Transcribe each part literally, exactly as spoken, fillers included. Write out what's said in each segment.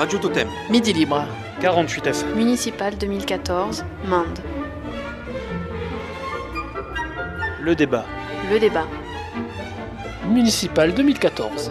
Radio Totem. Midi Libre. quarante-huit F M. Municipal deux mille quatorze, Mende. Le débat. Le débat. Municipal deux mille quatorze.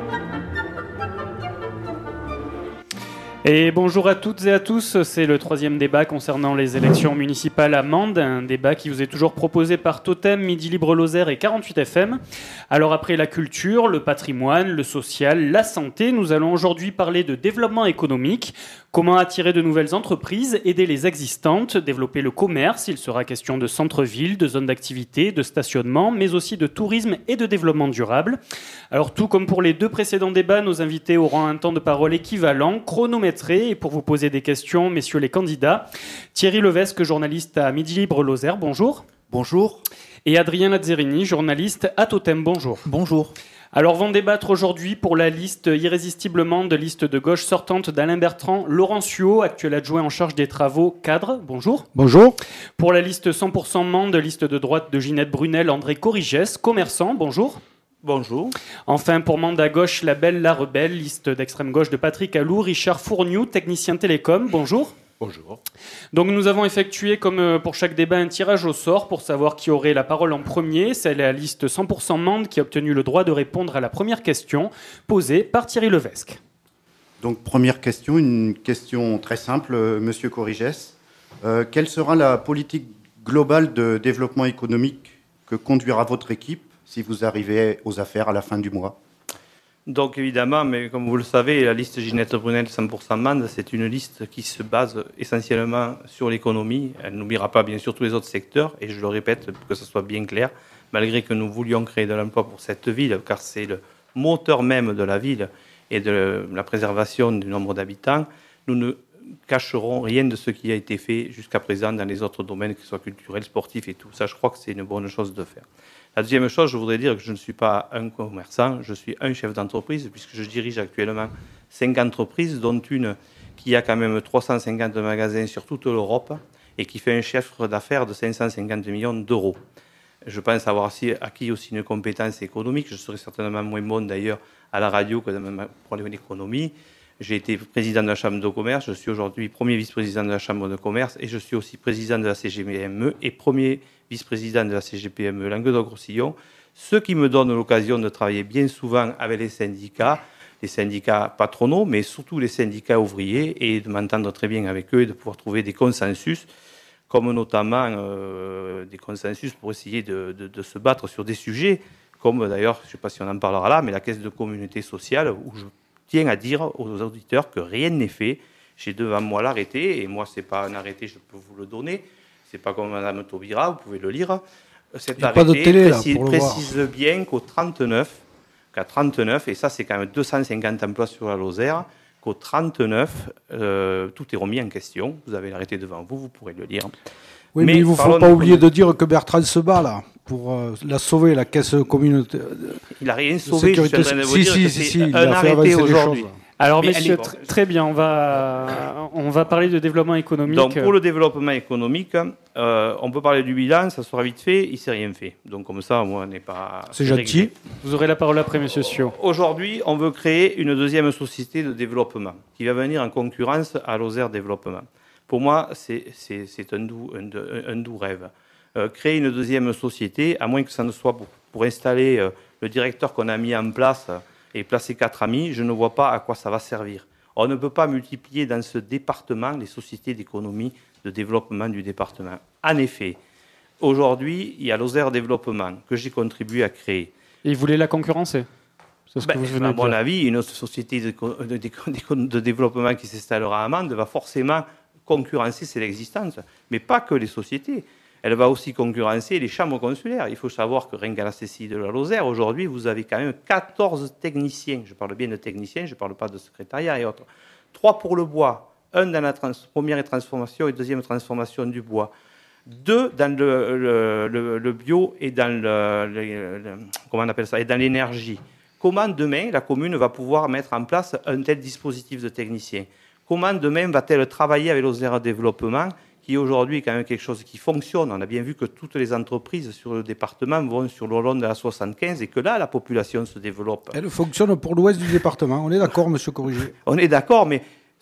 Et bonjour à toutes et à tous, c'est le troisième débat concernant les élections municipales à Mende, un débat qui vous est toujours proposé par Totem, Midi Libre Lozère et quarante-huit F M. Alors après la culture, le patrimoine, le social, la santé, nous allons aujourd'hui parler de développement économique, comment attirer de nouvelles entreprises, aider les existantes, développer le commerce, il sera question de centre-ville, de zones d'activité, de stationnement, mais aussi de tourisme et de développement durable. Alors tout comme pour les deux précédents débats, nos invités auront un temps de parole équivalent, chronométré. Et pour vous poser des questions, messieurs les candidats, Thierry Levesque, journaliste à Midi Libre Lozère, bonjour. Bonjour. Et Adrien Lazzerini, journaliste à Totem, bonjour. Bonjour. Alors vont débattre aujourd'hui pour la liste irrésistiblement de liste de gauche sortante d'Alain Bertrand, Laurent Suau, actuel adjoint en charge des travaux cadres, bonjour. Bonjour. Pour la liste cent pour cent Mende, liste de droite de Ginette Brunel, André Corrigès, commerçant, bonjour. Bonjour. Enfin, pour Mende à gauche, la belle, la rebelle, liste d'extrême gauche de Patrick Allou, Richard Fourniou, technicien télécom, bonjour. Bonjour. Donc nous avons effectué, comme pour chaque débat, un tirage au sort pour savoir qui aurait la parole en premier. C'est la liste cent pour cent Mende qui a obtenu le droit de répondre à la première question posée par Thierry Levesque. Donc première question, une question très simple, euh, Monsieur Corrigès. Euh, quelle sera la politique globale de développement économique que conduira votre équipe si vous arrivez aux affaires à la fin du mois? Donc évidemment, mais comme vous le savez, la liste Ginette Brunel cent pour cent Mende, c'est une liste qui se base essentiellement sur l'économie. Elle n'oubliera pas bien sûr tous les autres secteurs, et je le répète pour que ce soit bien clair, malgré que nous voulions créer de l'emploi pour cette ville, car c'est le moteur même de la ville et de la préservation du nombre d'habitants, nous ne cacherons rien de ce qui a été fait jusqu'à présent dans les autres domaines, qu'ils soient culturels, sportifs et tout. Ça, je crois que c'est une bonne chose de faire. La deuxième chose, je voudrais dire que je ne suis pas un commerçant, je suis un chef d'entreprise, puisque je dirige actuellement cinq entreprises, dont une qui a quand même trois cent cinquante magasins sur toute l'Europe et qui fait un chiffre d'affaires de cinq cent cinquante millions d'euros. Je pense avoir acquis aussi une compétence économique. Je serai certainement moins bon d'ailleurs à la radio que pour l'économie. J'ai été président de la Chambre de commerce, je suis aujourd'hui premier vice-président de la Chambre de commerce et je suis aussi président de la C G P M E et premier vice-président de la C G P M E Languedoc-Roussillon, ce qui me donne l'occasion de travailler bien souvent avec les syndicats, les syndicats patronaux, mais surtout les syndicats ouvriers, et de m'entendre très bien avec eux et de pouvoir trouver des consensus, comme notamment euh, des consensus pour essayer de, de, de se battre sur des sujets, comme d'ailleurs, je ne sais pas si on en parlera là, mais la caisse de communauté sociale, où je tiens à dire aux auditeurs que rien n'est fait. J'ai devant moi l'arrêté, et moi, ce n'est pas un arrêté, je peux vous le donner. Ce n'est pas comme Mme Taubira, vous pouvez le lire. Cet arrêté télé, précise, là, précise bien qu'au trente-neuf, qu'à trente-neuf, et ça, c'est quand même deux cent cinquante emplois sur la Lozère, qu'au trente-neuf, euh, tout est remis en question. Vous avez l'arrêté devant vous, vous pourrez le lire. Oui, mais, mais il ne vous faut pas oublier de dire que Bertrand se bat, là, pour euh, la sauver, la caisse communautaire. Il n'a rien sauvé, je suis en train de vous si, dire si, que si, c'est si, un il a fait arrêté aujourd'hui. Alors, mais messieurs, allez, bon. tr- très bien, on va, on va parler de développement économique. Donc, pour le développement économique, euh, on peut parler du bilan, ça sera vite fait, il ne s'est rien fait. Donc, comme ça, moi, on n'est pas... C'est gentil. Vous aurez la parole après, monsieur Suau. Aujourd'hui, on veut créer une deuxième société de développement qui va venir en concurrence à Lozère Développement. Pour moi, c'est, c'est, c'est un, doux, un, un doux rêve. Euh, créer une deuxième société, à moins que ça ne soit pour, pour installer euh, le directeur qu'on a mis en place et placer quatre amis, je ne vois pas à quoi ça va servir. On ne peut pas multiplier dans ce département les sociétés d'économie de développement du département. En effet, aujourd'hui, il y a Lozère Développement que j'ai contribué à créer. Et vous voulez la concurrencer? C'est ce ben, que vous venez à de mon dire. avis, une autre société de, de, de, de développement qui s'installera à Mende va forcément concurrencer, c'est l'existence. Mais pas que les sociétés. Elle va aussi concurrencer les chambres consulaires. Il faut savoir que rien qu'à la C C I de la Lozère, aujourd'hui, vous avez quand même quatorze techniciens. Je parle bien de techniciens, je ne parle pas de secrétariat et autres. Trois pour le bois, un dans la trans- première transformation et deuxième transformation du bois. Deux dans le, le, le, le bio et dans, le, le, le, comment on appelle ça, et dans l'énergie. Comment demain la commune va pouvoir mettre en place un tel dispositif de techniciens? Comment demain va-t-elle travailler avec Lozère Développement, qui aujourd'hui est quand même quelque chose qui fonctionne? On a bien vu que toutes les entreprises sur le département vont sur le long de la soixante-quinze et que là, la population se développe. Elle fonctionne pour l'ouest du département. On est d'accord, monsieur Corrigé? On est d'accord, mais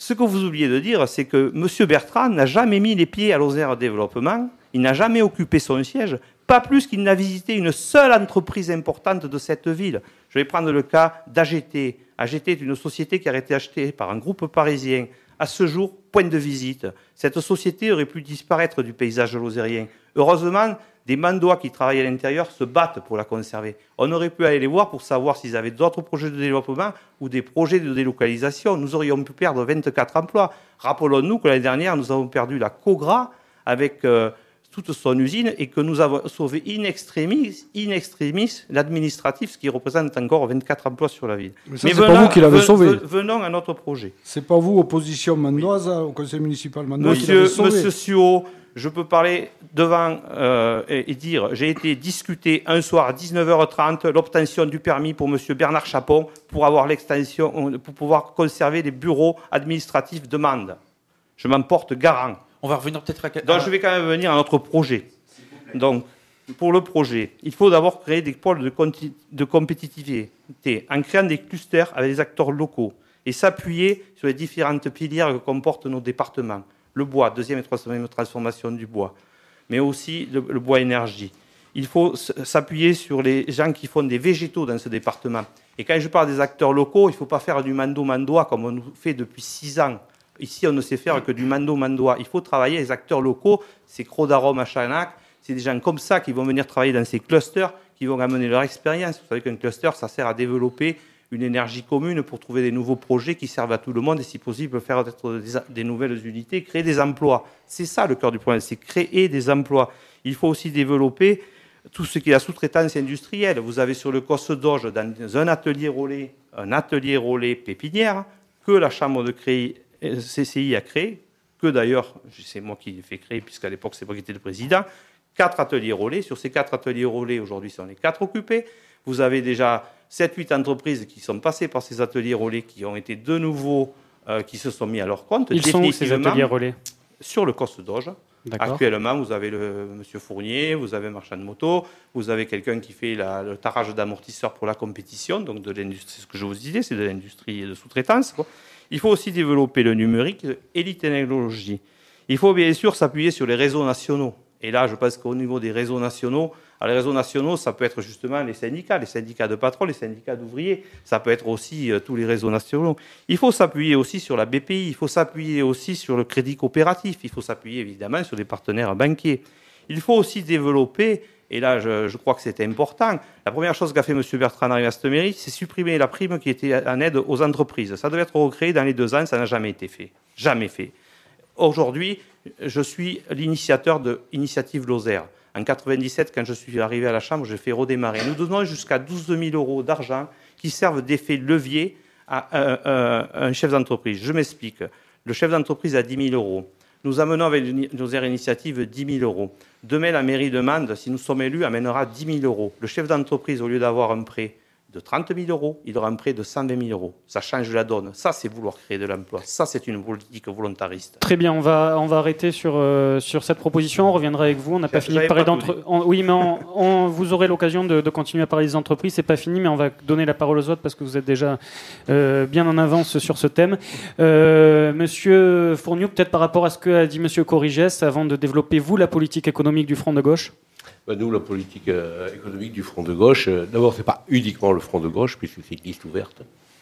Ce que vous oubliez de dire, c'est que M. Bertrand n'a jamais mis les pieds à Lozère Développement, il n'a jamais occupé son siège, pas plus qu'il n'a visité une seule entreprise importante de cette ville. Je vais prendre le cas d'A G T. A G T est une société qui a été achetée par un groupe parisien. À ce jour, point de visite. Cette société aurait pu disparaître du paysage lozérien. Heureusement, des Mandois qui travaillent à l'intérieur se battent pour la conserver. On aurait pu aller les voir pour savoir s'ils avaient d'autres projets de développement ou des projets de délocalisation. Nous aurions pu perdre vingt-quatre emplois. Rappelons-nous que l'année dernière, nous avons perdu la Cogra avec euh, toute son usine et que nous avons sauvé in extremis, in extremis l'administratif, ce qui représente encore vingt-quatre emplois sur la ville. Mais ça, c'est pas vous qui l'avez sauvé. Venons à notre projet. C'est pas vous, opposition mandoise, oui. Au conseil municipal mandois, Monsieur, qui l'avez sauvé. Monsieur Suot, je peux parler devant euh, et, et dire, j'ai été discuté un soir à dix-neuf heures trente l'obtention du permis pour Monsieur Bernard Chapon pour avoir l'extension, pour pouvoir conserver les bureaux administratifs de Mende. Je m'en porte garant. On va revenir peut-être à... Donc je vais quand même venir à notre projet. Donc, pour le projet, il faut d'abord créer des pôles de, de compétitivité en créant des clusters avec des acteurs locaux et s'appuyer sur les différentes filières que comportent nos départements. Le bois, deuxième et troisième transformation du bois, mais aussi le, le bois énergie. Il faut s'appuyer sur les gens qui font des végétaux dans ce département. Et quand je parle des acteurs locaux, il ne faut pas faire du mando-mandois comme on fait depuis six ans. Ici, on ne sait faire que du mando-mandois. Il faut travailler les acteurs locaux. C'est Crodarom à Chanac. C'est des gens comme ça qui vont venir travailler dans ces clusters, qui vont amener leur expérience. Vous savez qu'un cluster, ça sert à développer une énergie commune pour trouver des nouveaux projets qui servent à tout le monde et, si possible, faire des, des nouvelles unités, créer des emplois. C'est ça le cœur du problème, c'est créer des emplois. Il faut aussi développer tout ce qui est la sous-traitance industrielle. Vous avez sur le Cos d'Auge, dans un atelier relais, un atelier relais pépinière, que la Chambre de créer C C I a créé, que d'ailleurs, c'est moi qui l'ai fait créer, puisqu'à l'époque, c'est moi qui étais le président, quatre ateliers relais. Sur ces quatre ateliers relais, aujourd'hui, sont les quatre occupés. Vous avez déjà sept huit entreprises qui sont passées par ces ateliers relais, qui ont été de nouveau, euh, qui se sont mis à leur compte. Ils sont où, ces ateliers relais? Sur le Cos d'Auge. Actuellement, vous avez le monsieur Fournier, vous avez un marchand de moto, vous avez quelqu'un qui fait la, le tarage d'amortisseurs pour la compétition, donc de l'industrie, ce que je vous disais, c'est de l'industrie de sous-traitance, quoi. Il faut aussi développer le numérique et les technologies. Il faut bien sûr s'appuyer sur les réseaux nationaux. Et là, je pense qu'au niveau des réseaux nationaux, alors les réseaux nationaux, ça peut être justement les syndicats, les syndicats de patrons, les syndicats d'ouvriers. Ça peut être aussi euh, tous les réseaux nationaux. Il faut s'appuyer aussi sur la B P I. Il faut s'appuyer aussi sur le crédit coopératif. Il faut s'appuyer évidemment sur les partenaires banquiers. Il faut aussi développer, et là je, je crois que c'était important, la première chose qu'a fait M. Bertrand arrivé à cette mairie, c'est supprimer la prime qui était en aide aux entreprises. Ça devait être recréé dans les deux ans, ça n'a jamais été fait. Jamais fait. Aujourd'hui, je suis l'initiateur de Initiative Lozère. En quatre-vingt-dix-sept, quand je suis arrivé à la Chambre, j'ai fait redémarrer. Nous donnons jusqu'à douze mille euros d'argent qui servent d'effet levier à un, un, un chef d'entreprise. Je m'explique. Le chef d'entreprise a dix mille euros. Nous amenons avec nos initiatives dix mille euros. Demain, la mairie de Mende, si nous sommes élus, amènera dix mille euros. Le chef d'entreprise, au lieu d'avoir un prêt de trente mille euros, il aura un prêt de cent vingt mille euros. Ça change la donne. Ça, c'est vouloir créer de l'emploi. Ça, c'est une politique volontariste. Très bien, on va, on va arrêter sur, euh, sur cette proposition. On reviendra avec vous. On n'a pas fini de parler d'entre... Oui, mais on, on, vous aurez l'occasion de, de continuer à parler des entreprises. C'est pas fini, mais on va donner la parole aux autres parce que vous êtes déjà euh, bien en avance sur ce thème. Euh, Monsieur Fourniou, peut-être par rapport à ce qu'a dit Monsieur Corrigès, avant de développer, vous, la politique économique du Front de gauche. Ben nous, la politique euh, économique du Front de gauche, euh, d'abord, ce n'est pas uniquement le Front de gauche, puisque c'est une liste ouverte.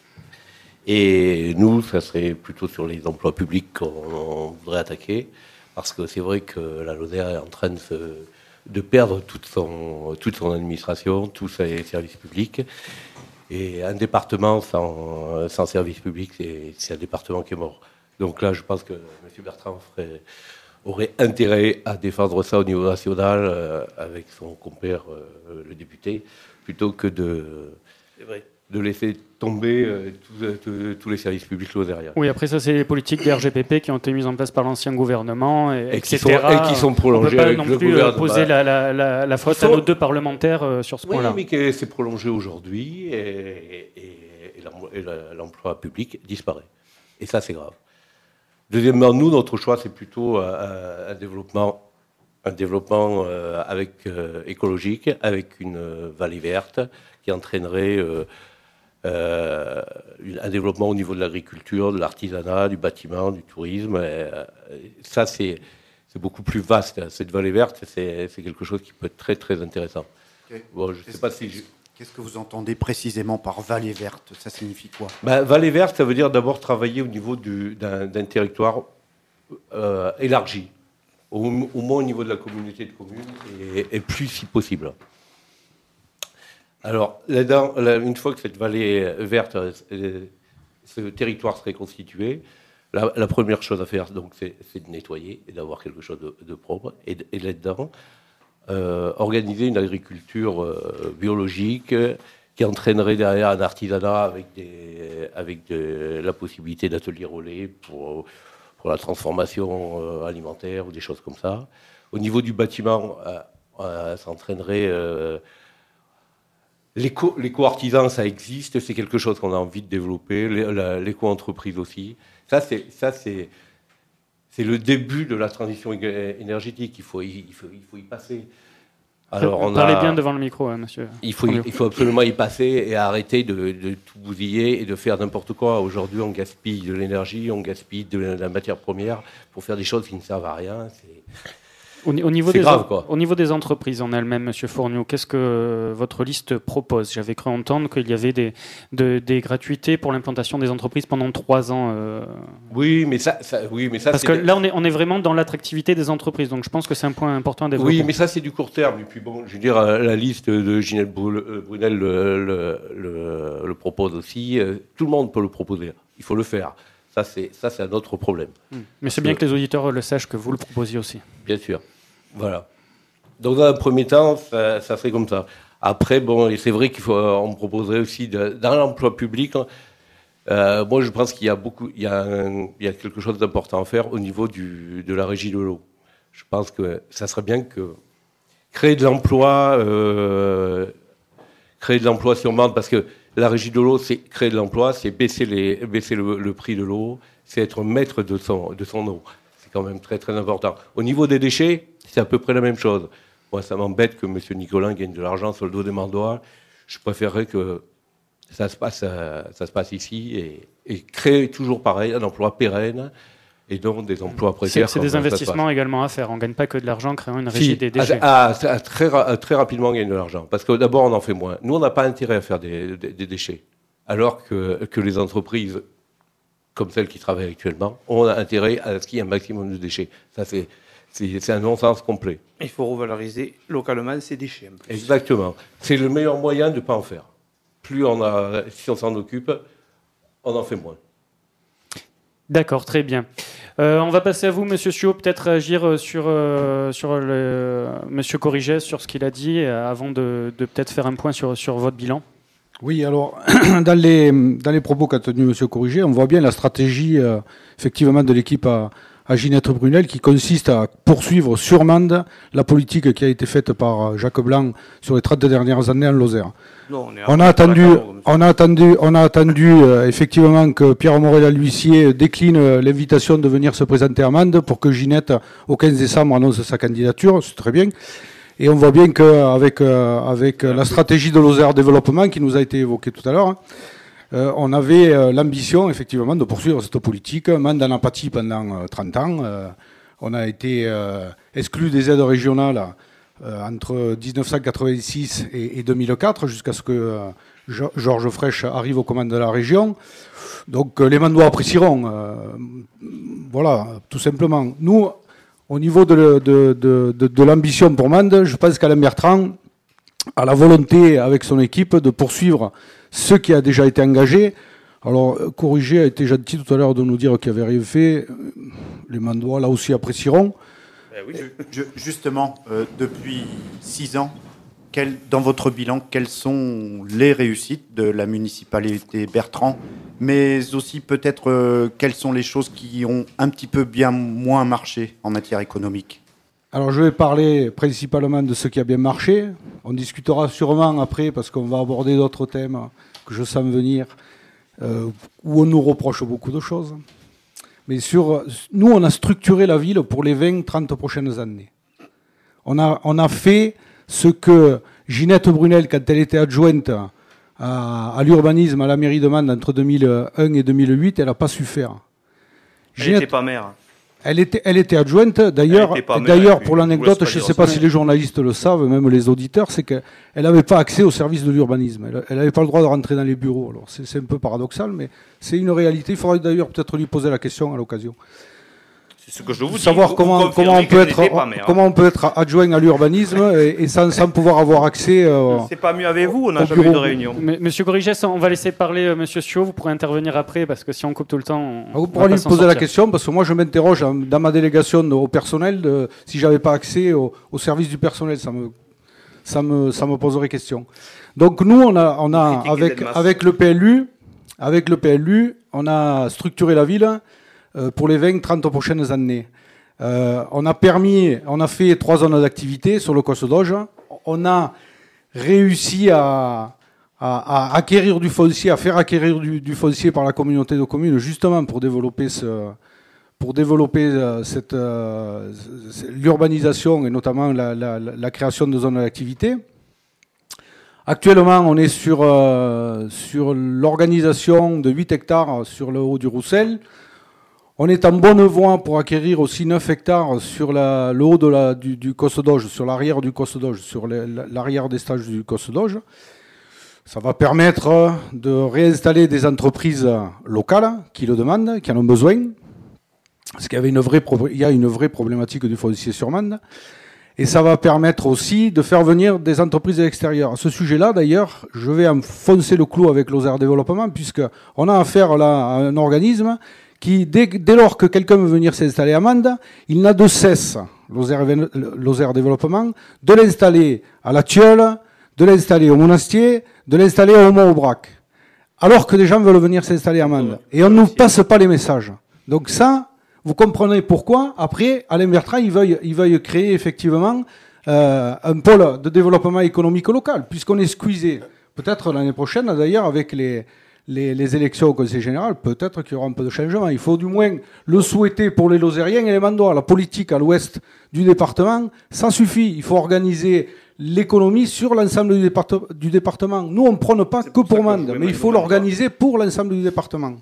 Et nous, ça serait plutôt sur les emplois publics qu'on voudrait attaquer, parce que c'est vrai que la Lozère est en train de, se, de perdre toute son, toute son administration, tous ses services publics. Et un département sans, sans service public, c'est, c'est un département qui est mort. Donc là, je pense que M. Bertrand ferait... aurait intérêt à défendre ça au niveau national euh, avec son compère, euh, le député, plutôt que de, de laisser tomber euh, tous les services publics lozériens. Oui, après ça, c'est les politiques des R G P P qui ont été mises en place par l'ancien gouvernement, et, et, et qui sont, et qui sont prolongées. On ne peut avec pas non le plus gouvernement. poser la, la, la, la faute sont... à nos deux parlementaires euh, sur ce oui, point-là. Oui, mais c'est prolongé aujourd'hui et, et, et, et l'emploi public disparaît. Et ça, c'est grave. Deuxièmement, nous, notre choix, c'est plutôt un, un développement, un développement euh, avec, euh, écologique, avec une euh, vallée verte qui entraînerait euh, euh, un développement au niveau de l'agriculture, de l'artisanat, du bâtiment, du tourisme. Et, euh, ça, c'est, c'est beaucoup plus vaste. Cette vallée verte, c'est, c'est quelque chose qui peut être très, très intéressant. Okay. Bon, je sais pas si je... Qu'est-ce que vous entendez précisément par vallée verte? Ça signifie quoi? Ben, vallée verte, ça veut dire d'abord travailler au niveau du, d'un, d'un territoire euh, élargi, au, au moins au niveau de la communauté de communes, et, et plus si possible. Alors, là-dedans, là, une fois que cette vallée verte, ce territoire serait constitué, la, la première chose à faire, donc, c'est, c'est de nettoyer et d'avoir quelque chose de, de propre, et, et là-dedans, Euh, organiser une agriculture euh, biologique euh, qui entraînerait derrière un artisanat avec, des, avec de, la possibilité d'ateliers relais pour, pour la transformation euh, alimentaire ou des choses comme ça. Au niveau du bâtiment, euh, euh, ça entraînerait... Euh, l'éco, l'éco-artisan, ça existe, c'est quelque chose qu'on a envie de développer, l'éco-entreprise aussi. Ça, c'est... Ça, c'est C'est le début de la transition énergétique. Il faut y, il faut, il faut y passer. Alors, on Parlez a, bien devant le micro, hein, monsieur. Il faut, il faut absolument y passer et arrêter de, de tout bousiller et de faire n'importe quoi. Aujourd'hui, on gaspille de l'énergie, on gaspille de la matière première pour faire des choses qui ne servent à rien. C'est... Au, au, niveau c'est des grave, quoi. Au niveau des entreprises en elles-mêmes, monsieur Fourniou, qu'est-ce que votre liste propose? J'avais cru entendre qu'il y avait des, de, des gratuités pour l'implantation des entreprises pendant trois ans. Euh... Oui, mais ça, ça, oui, mais ça. Parce c'est que des... là, on est, on est vraiment dans l'attractivité des entreprises, donc je pense que c'est un point important à développer. Oui, mais ça, c'est du court terme. Et puis bon, je veux dire, la liste de Ginette Brunel le, le, le, le propose aussi. Tout le monde peut le proposer. Il faut le faire. Ça, c'est, ça, c'est un autre problème. Mmh. Mais c'est bien que les auditeurs le sachent que vous le proposiez aussi. Bien sûr. Voilà. Donc, dans un premier temps, ça, ça serait comme ça. Après, bon, et c'est vrai qu'il faut, on me proposerait aussi de, dans l'emploi public. Euh, moi, je pense qu'il y a beaucoup, il y a, un, il y a quelque chose d'important à faire au niveau du, de la régie de l'eau. Je pense que ça serait bien que créer de l'emploi, euh, créer de l'emploi sur Mende, parce que la régie de l'eau, c'est créer de l'emploi, c'est baisser les, baisser le, le prix de l'eau, c'est être maître de son, de son eau. C'est quand même très, très important. Au niveau des déchets, c'est à peu près la même chose. Moi, ça m'embête que M. Nicolin gagne de l'argent sur le dos des Mandois. Je préférerais que ça se passe, ça se passe ici et, et créer toujours pareil un emploi pérenne et donc des emplois précaires. C'est, c'est des investissements également à faire. On ne gagne pas que de l'argent en créant une régie si, des déchets. Ah, ah, très, très rapidement, on gagne de l'argent. Parce que d'abord, on en fait moins. Nous, on n'a pas intérêt à faire des, des, des déchets. Alors que, que les entreprises, comme celles qui travaillent actuellement, ont intérêt à ce qu'il y ait un maximum de déchets. Ça, c'est... C'est, c'est un non-sens complet. Il faut revaloriser localement ces déchets. Exactement. C'est le meilleur moyen de ne pas en faire. Plus on a, si on s'en occupe, on en fait moins. D'accord, très bien. Euh, on va passer à vous, Monsieur Suot, peut-être réagir sur, euh, sur le, Monsieur Corrigès, sur ce qu'il a dit, avant de, de peut-être faire un point sur, sur votre bilan. Oui, alors, dans les, dans les propos qu'a tenu Monsieur Corrigé, on voit bien la stratégie, euh, effectivement, de l'équipe à à Ginette Brunel, qui consiste à poursuivre sur Mende la politique qui a été faite par Jacques Blanc sur les trente dernières années en Lozère. Non, on, on, a attendu, on a attendu, on a attendu euh, effectivement que Pierre Morel-L'Huissier décline l'invitation de venir se présenter à Mende pour que Ginette, au quinze décembre, annonce sa candidature. C'est très bien. Et on voit bien qu'avec euh, avec la stratégie de Lozère Développement qui nous a été évoquée tout à l'heure, hein, Euh, on avait euh, l'ambition, effectivement, de poursuivre cette politique. Mende en a pâti pendant euh, trente ans. Euh, on a été euh, exclu des aides régionales euh, entre dix-neuf cent quatre-vingt-six et, et deux mille quatre, jusqu'à ce que euh, Georges Frêche arrive aux commandes de la région. Donc euh, les Mandois apprécieront. Euh, voilà, tout simplement. Nous, au niveau de, de, de, de, de l'ambition pour Mende, je pense qu'Alain Bertrand a la volonté, avec son équipe, de poursuivre ce qui a déjà été engagé. Alors, Corrigé a été gentil tout à l'heure de nous dire qu'il n'y avait rien fait. Les Mandois, là aussi, apprécieront. Ben oui, je, justement, euh, depuis six ans, quel, dans votre bilan, quelles sont les réussites de la municipalité Bertrand, mais aussi peut-être euh, quelles sont les choses qui ont un petit peu bien moins marché en matière économique? Alors, je vais parler principalement de ce qui a bien marché. On discutera sûrement après, parce qu'on va aborder d'autres thèmes que je sens venir, euh, où on nous reproche beaucoup de choses. Mais sur, nous, on a structuré la ville pour les vingt trente prochaines années. On a, on a fait ce que Ginette Brunel, quand elle était adjointe à, à l'urbanisme à la mairie de Mende entre deux mille un et deux mille huit, elle n'a pas su faire. Elle Ginette, n'était pas maire. elle était, elle était adjointe. D'ailleurs, Elle était pas maire, d'ailleurs, puis pour je l'anecdote, vous laisse je ne pas sais dire pas ça. si les journalistes le savent, même les auditeurs, c'est qu'elle n'avait pas accès au service de l'urbanisme. Elle n'avait pas le droit de rentrer dans les bureaux. Alors, c'est, c'est un peu paradoxal, mais c'est une réalité. Il faudrait d'ailleurs peut-être lui poser la question à l'occasion. C'est ce que je vous dis. Savoir Vous- comment, vous comment, on confirmez peut qu'elle être, n'était pas maire. comment on peut être adjoint à l'urbanisme et, et sans, sans pouvoir avoir accès. euh, C'est pas mieux avec vous, on n'a au jamais eu de bureau. réunion. M- Monsieur Corrigès, on va laisser parler euh, Monsieur Sio. Vous pourrez intervenir après parce que si on coupe tout le temps, on, Vous on pourrez va pas lui s'en poser la sortir. question parce que moi je m'interroge dans dans ma délégation de- au personnel de, si j'avais pas accès au, au service du personnel, ça me, ça me, ça me poserait question. Donc nous on a, on a Vous critiquez avec, Delmas. avec le P L U, avec le P L U, on a structuré la ville euh, pour les vingt trente prochaines années. Euh, on a permis, on a fait trois zones d'activité sur le Cosse d'Auge. On a réussi à, à, à acquérir du foncier, à faire acquérir du, du foncier par la communauté de communes, justement pour développer ce, pour développer euh, cette, euh, c- l'urbanisation et notamment la, la, la création de zones d'activité. Actuellement, on est sur, euh, sur l'organisation de huit hectares sur le haut du Roussel. On est en bonne voie pour acquérir aussi neuf hectares sur la, le haut de la, du, du Cosse d'Auge, sur l'arrière du Cosse d'Auge, sur les- l'arrière des stages du Cosse d'Auge. Ça va permettre de réinstaller des entreprises locales qui le demandent, qui en ont besoin. Parce qu'il y avait une vraie, pro- il y a une vraie problématique du foncier sur Mende. Et ça va permettre aussi de faire venir des entreprises de l'extérieur. À ce sujet-là, d'ailleurs, je vais enfoncer le clou avec Lozère Développement, puisqu'on a affaire là à un organisme qui, dès, dès lors que quelqu'un veut venir s'installer à Mende, il n'a de cesse, Lozère, Lozère Développement, de l'installer à la Tilleule, de l'installer au Monastier, de l'installer au Mont-Aubrac. Alors que des gens veulent venir s'installer à Mende. Et on ne nous passe pas les messages. Donc ça, vous comprenez pourquoi, après, Alain Bertrand, il veuille, il veuille créer effectivement euh, un pôle de développement économique local, puisqu'on est squeezé. Peut-être l'année prochaine, d'ailleurs, avec les, les, les élections au Conseil général, peut-être qu'il y aura un peu de changement. Il faut du moins le souhaiter pour les Lozériens et les Mandois. La politique à l'ouest du département, ça suffit. Il faut organiser l'économie sur l'ensemble du, départe- du département. Nous, on ne prône pas que pour ça pour que je Mende, voulais mais il mettre faut Mandois. l'organiser pour l'ensemble du département.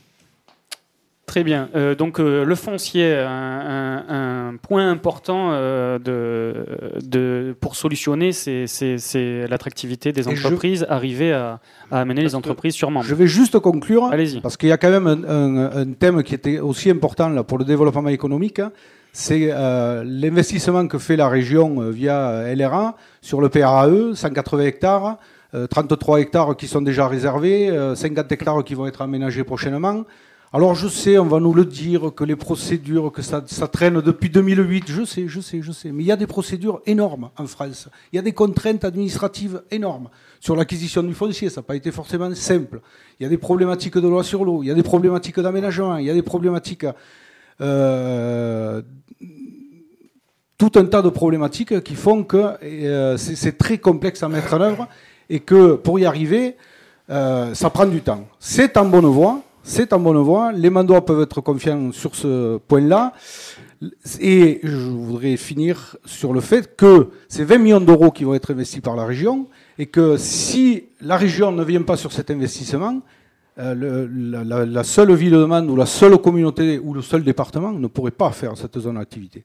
Très bien. Euh, donc euh, le foncier, un, un- un point important euh, de, de, pour solutionner, c'est, c'est, c'est l'attractivité des Et je- entreprises, arriver à, à amener les entreprises sur Mende. Je vais juste conclure, Allez-y. parce qu'il y a quand même un, un- un thème qui était aussi important là, pour le développement économique, hein. C'est euh, l'investissement que fait la région euh, via L R A sur le P R A E, cent quatre-vingts hectares, euh, trente-trois hectares qui sont déjà réservés, euh, cinquante hectares qui vont être aménagés prochainement. Alors je sais, on va nous le dire, que les procédures, que ça, ça traîne depuis deux mille huit, je sais, je sais, je sais, mais il y a des procédures énormes en France. Il y a des contraintes administratives énormes sur l'acquisition du foncier, ça n'a pas été forcément simple. Il y a des problématiques de loi sur l'eau, il y a des problématiques d'aménagement, il y a des problématiques... Euh, tout un tas de problématiques qui font que euh, c'est, c'est très complexe à mettre en œuvre et que pour y arriver, euh, ça prend du temps. C'est en bonne voie, c'est en bonne voie. Les Mandois peuvent être confiants sur ce point-là. Et je voudrais finir sur le fait que c'est vingt millions d'euros qui vont être investis par la région et que si la région ne vient pas sur cet investissement, euh, le, la, la, la seule ville de Mende ou la seule communauté ou le seul département ne pourrait pas faire cette zone d'activité.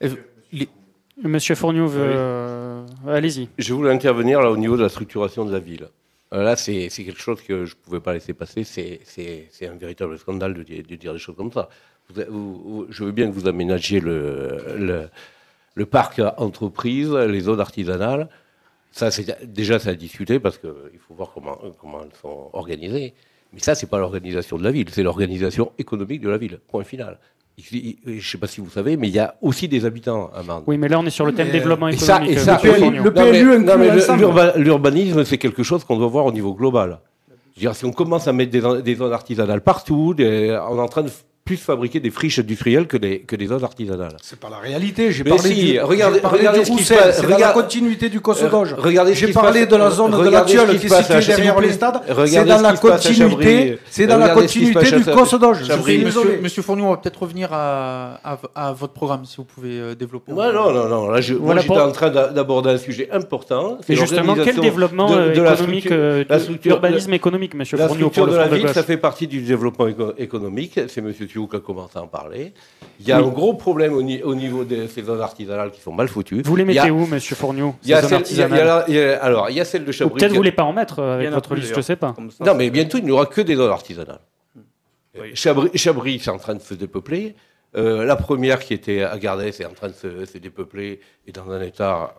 Monsieur Fourniou, veut... euh, allez-y. Je voulais intervenir là au niveau de la structuration de la ville. Euh, là, c'est, c'est quelque chose que je ne pouvais pas laisser passer. C'est, c'est, c'est un véritable scandale de dire, de dire des choses comme ça. Vous, vous, vous, je veux bien que vous aménagiez le, le, le parc entreprise, les zones artisanales. Ça, c'est, déjà, ça a discuté parce qu'il faut voir comment, comment elles sont organisées. Mais ça, c'est pas l'organisation de la ville, c'est l'organisation économique de la ville. Point final. Je ne sais pas si vous savez, mais il y a aussi des habitants à Mende. Oui, mais là, on est sur le thème Mais développement Et ça, économique. et ça, Monsieur oui, Fourniou. le P L U non, mais, inclut non, mais l'ensemble. l'urba- l'urbanisme, c'est quelque chose qu'on doit voir au niveau global. Je veux dire, si on commence à mettre des, des zones artisanales partout, des, on est en train de plus fabriquer des friches industrielles que des, que des zones artisanales. C'est pas la réalité. J'ai Mais parlé si, du, regardez- j'ai parlé regardez du ce qui se Roussel, passe- c'est dans la regarde- continuité du Cossodoge. Euh, regardez ce J'ai qui se parlé passe- de la zone de la regardez ce Tilleul qui qui se est passe à située derrière Chabris. les stades. C'est Regardez dans ce la qui se passe à continuité, Chabris. c'est dans la Regardez ce qui se continuité passe du à Cossodoge. Je Chabris. suis Monsieur, désolé. Monsieur Fournier, on va peut-être revenir à, à, à votre programme, si vous pouvez euh, développer. Ouais, non, non, non. Là, je, Voilà moi, j'étais pour- en train d'a- d'aborder un sujet important. c'est Et justement, quel l'organisation développement de- euh, de la économique, structure- euh, la de- structure- d'urbanisme économique, monsieur La Fournier, pour structure le de la Front de ville, gauche? ça fait partie du développement éco- économique. C'est M. Thiou qui a commencé à en parler. Il y a Oui. un gros problème au, ni- au niveau de ces zones artisanales qui sont mal foutues. Vous les Il y a- mettez où, monsieur Fournier, il y a ces celle- zones il y a- il y a artisanales? la- il y a- Alors, il y a celle de Ou Chabris. peut-être vous voulez pas en mettre euh, Il y avec en a votre plus, liste, je d'ailleurs. sais pas. Comme ça, Non, c'est- mais bientôt, il n'y aura que des zones artisanales. Oui. Chabris, Chabris, c'est en train de se dépeupler. Euh, la première qui était à Gardès est en train de se, se dépeupler et dans un état.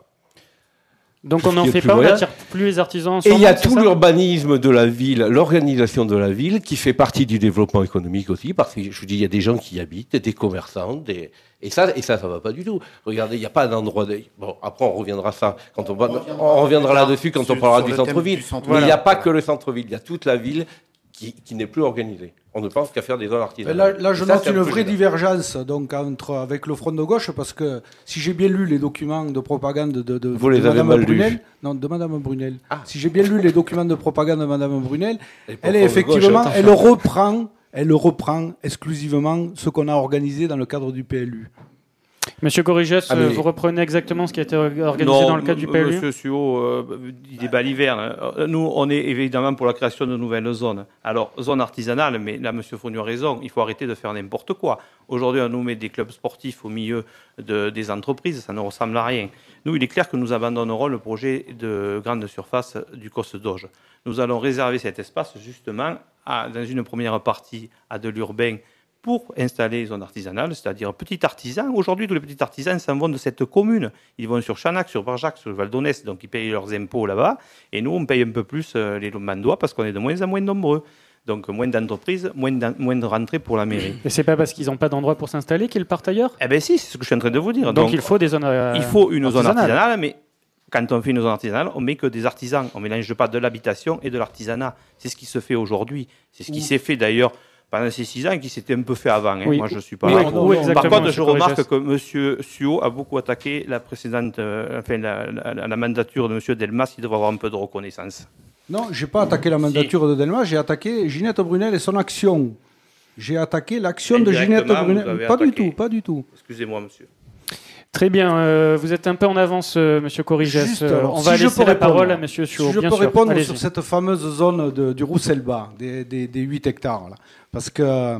Donc Tout on ce n'en qui est fait plus pas, on moyen. n'attire plus les artisans. Et sur il y a Nantes, c'est tout ça l'urbanisme de la ville, l'organisation de la ville, qui fait partie du développement économique aussi, parce que je vous dis, il y a des gens qui y habitent, des commerçants, des... et ça, et ça, ça va pas du tout. Regardez, il n'y a pas d'endroit. De... Bon, après, on reviendra ça quand on va, on reviendra là-dessus quand sur- on parlera sur du le thème centre-ville. du centre-ville. Mais il n'y a Voilà. pas que le centre-ville, il y a toute la ville qui, qui n'est plus organisée. On ne pense qu'à faire des zones Mais artisanales. Là, là, je Et ça, note c'est un une peu vraie gênant. divergence donc, entre, avec le Front de gauche, parce que si j'ai bien lu les documents de propagande de, de, Vous de les avez Madame mal lus. Brunel, non, de Madame Brunel, Ah. si j'ai bien lu les documents de propagande de Madame Brunel, Et pour elle est Front de effectivement, gauche, elle reprend, elle reprend exclusivement ce qu'on a organisé dans le cadre du P L U. Monsieur Corrigès, Ah, mais- euh, vous reprenez exactement ce qui a été organisé Non, dans le cadre du m- P L U? Monsieur Suot, euh, il débat l'hiver. Nous, on est évidemment pour la création de nouvelles zones. Alors, zone artisanale, mais là, Monsieur Fournier a raison, il faut arrêter de faire n'importe quoi. Aujourd'hui, on nous met des clubs sportifs au milieu de, des entreprises, ça ne ressemble à rien. Nous, il est clair que nous abandonnerons le projet de grande surface du Cossodoge. Nous allons réserver cet espace, justement, à, dans une première partie, à de l'urbain, pour installer les zones artisanales, c'est-à-dire petits artisans. Aujourd'hui, tous les petits artisans s'en vont de cette commune. Ils vont sur Chanac, sur Barjac, sur Val d'Onès, donc ils payent leurs impôts là-bas. Et nous, on paye un peu plus euh, les mandois parce qu'on est de moins en moins nombreux. Donc moins d'entreprises, moins, d'en- moins de rentrées pour la mairie. Et c'est pas parce qu'ils n'ont pas d'endroit pour s'installer qu'ils partent ailleurs? Eh bien si, c'est ce que je suis en train de vous dire. Donc, il faut des zones euh, il faut une zone artisanales. artisanale, mais quand on fait une zone artisanale, on met que des artisans. On ne mélange pas de l'habitation et de l'artisanat. C'est ce qui se fait aujourd'hui. C'est ce qui s'est fait d'ailleurs pendant ces six ans et qui s'était un peu fait avant. hein. Oui. Moi, je suis pas. Oui, Non, où non, non. exactement, Par contre, monsieur je remarque Corrigès que M. Suot a beaucoup attaqué la précédente, euh, enfin la, la- la mandature de M. Delmas. Il devrait avoir un peu de reconnaissance. Non, j'ai pas attaqué la mandature de Delmas, j'ai attaqué Ginette Brunel et son action. J'ai attaqué l'action de Ginette Indirectement, vous Brunel. avez Pas du attaqué. tout, pas du tout. Excusez-moi, monsieur. Très bien, euh, vous êtes un peu en avance, euh, monsieur Corrigès. Juste, Euh, alors, on si va je laisser peux la répondre, parole à monsieur Suot. Si je bien peux sûr. répondre Allez-y. sur cette fameuse zone de- du Rousselbas, des, des, des huit hectares, là. Parce que euh,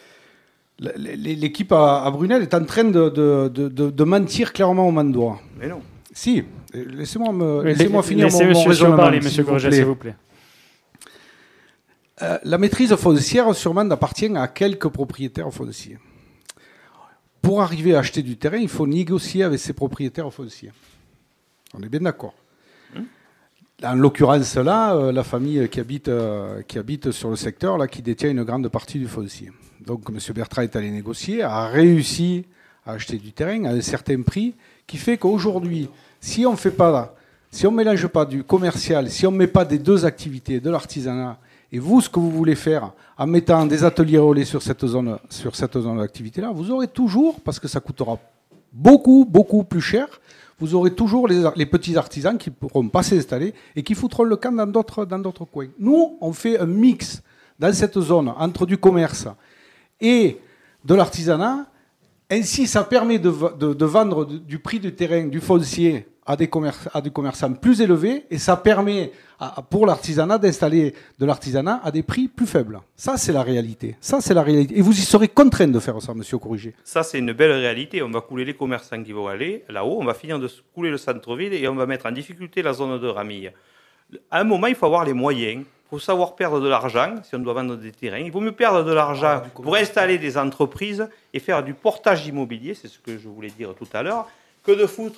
l'équipe à, à Brunel est en train de, de, de, de- de mentir clairement au Mandois. Mais non. Si, laissez-moi me, Oui, laissez-moi la- finir laissez mon, mon monsieur Suot raisonnement, parler, s'il monsieur vous Corrigès, plaît. s'il vous plaît. Euh, la maîtrise foncière sur Mende appartient à quelques propriétaires fonciers. Pour arriver à acheter du terrain, il faut négocier avec ces propriétaires fonciers. On est bien d'accord. En l'occurrence, là, euh, la famille qui habite, euh, qui habite sur le secteur, là, qui détient une grande partie du foncier. Donc, M. Bertrand est allé négocier, a réussi à acheter du terrain à un certain prix, qui fait qu'aujourd'hui, si on fait pas, si on mélange pas du commercial, si on met pas des deux activités, de l'artisanat, et vous, ce que vous voulez faire, en mettant des ateliers relais sur cette zone, sur cette zone d'activité-là, vous aurez toujours, parce que ça coûtera beaucoup, beaucoup plus cher, vous aurez toujours les, les petits artisans qui ne pourront pas s'installer et qui foutront le camp dans d'autres, dans d'autres coins. Nous, on fait un mix dans cette zone entre du commerce et de l'artisanat. Ainsi, ça permet de, de, de vendre du, du prix du terrain, du foncier, à des, commerce, à des commerçants plus élevés, et ça permet à, pour l'artisanat d'installer de l'artisanat à des prix plus faibles. Ça, c'est la réalité. Ça, c'est la réalité. Et vous y serez contraint de faire ça, monsieur Corrigé. Ça, c'est une belle réalité. On va couler les commerçants qui vont aller là-haut. On va finir de couler le centre-ville et on va mettre en difficulté la zone de Ramille. À un moment, il faut avoir les moyens. Il faut savoir perdre de l'argent si on doit vendre des terrains. Il vaut mieux perdre de l'argent pour installer des entreprises et faire du portage immobilier, c'est ce que je voulais dire tout à l'heure, que de foutre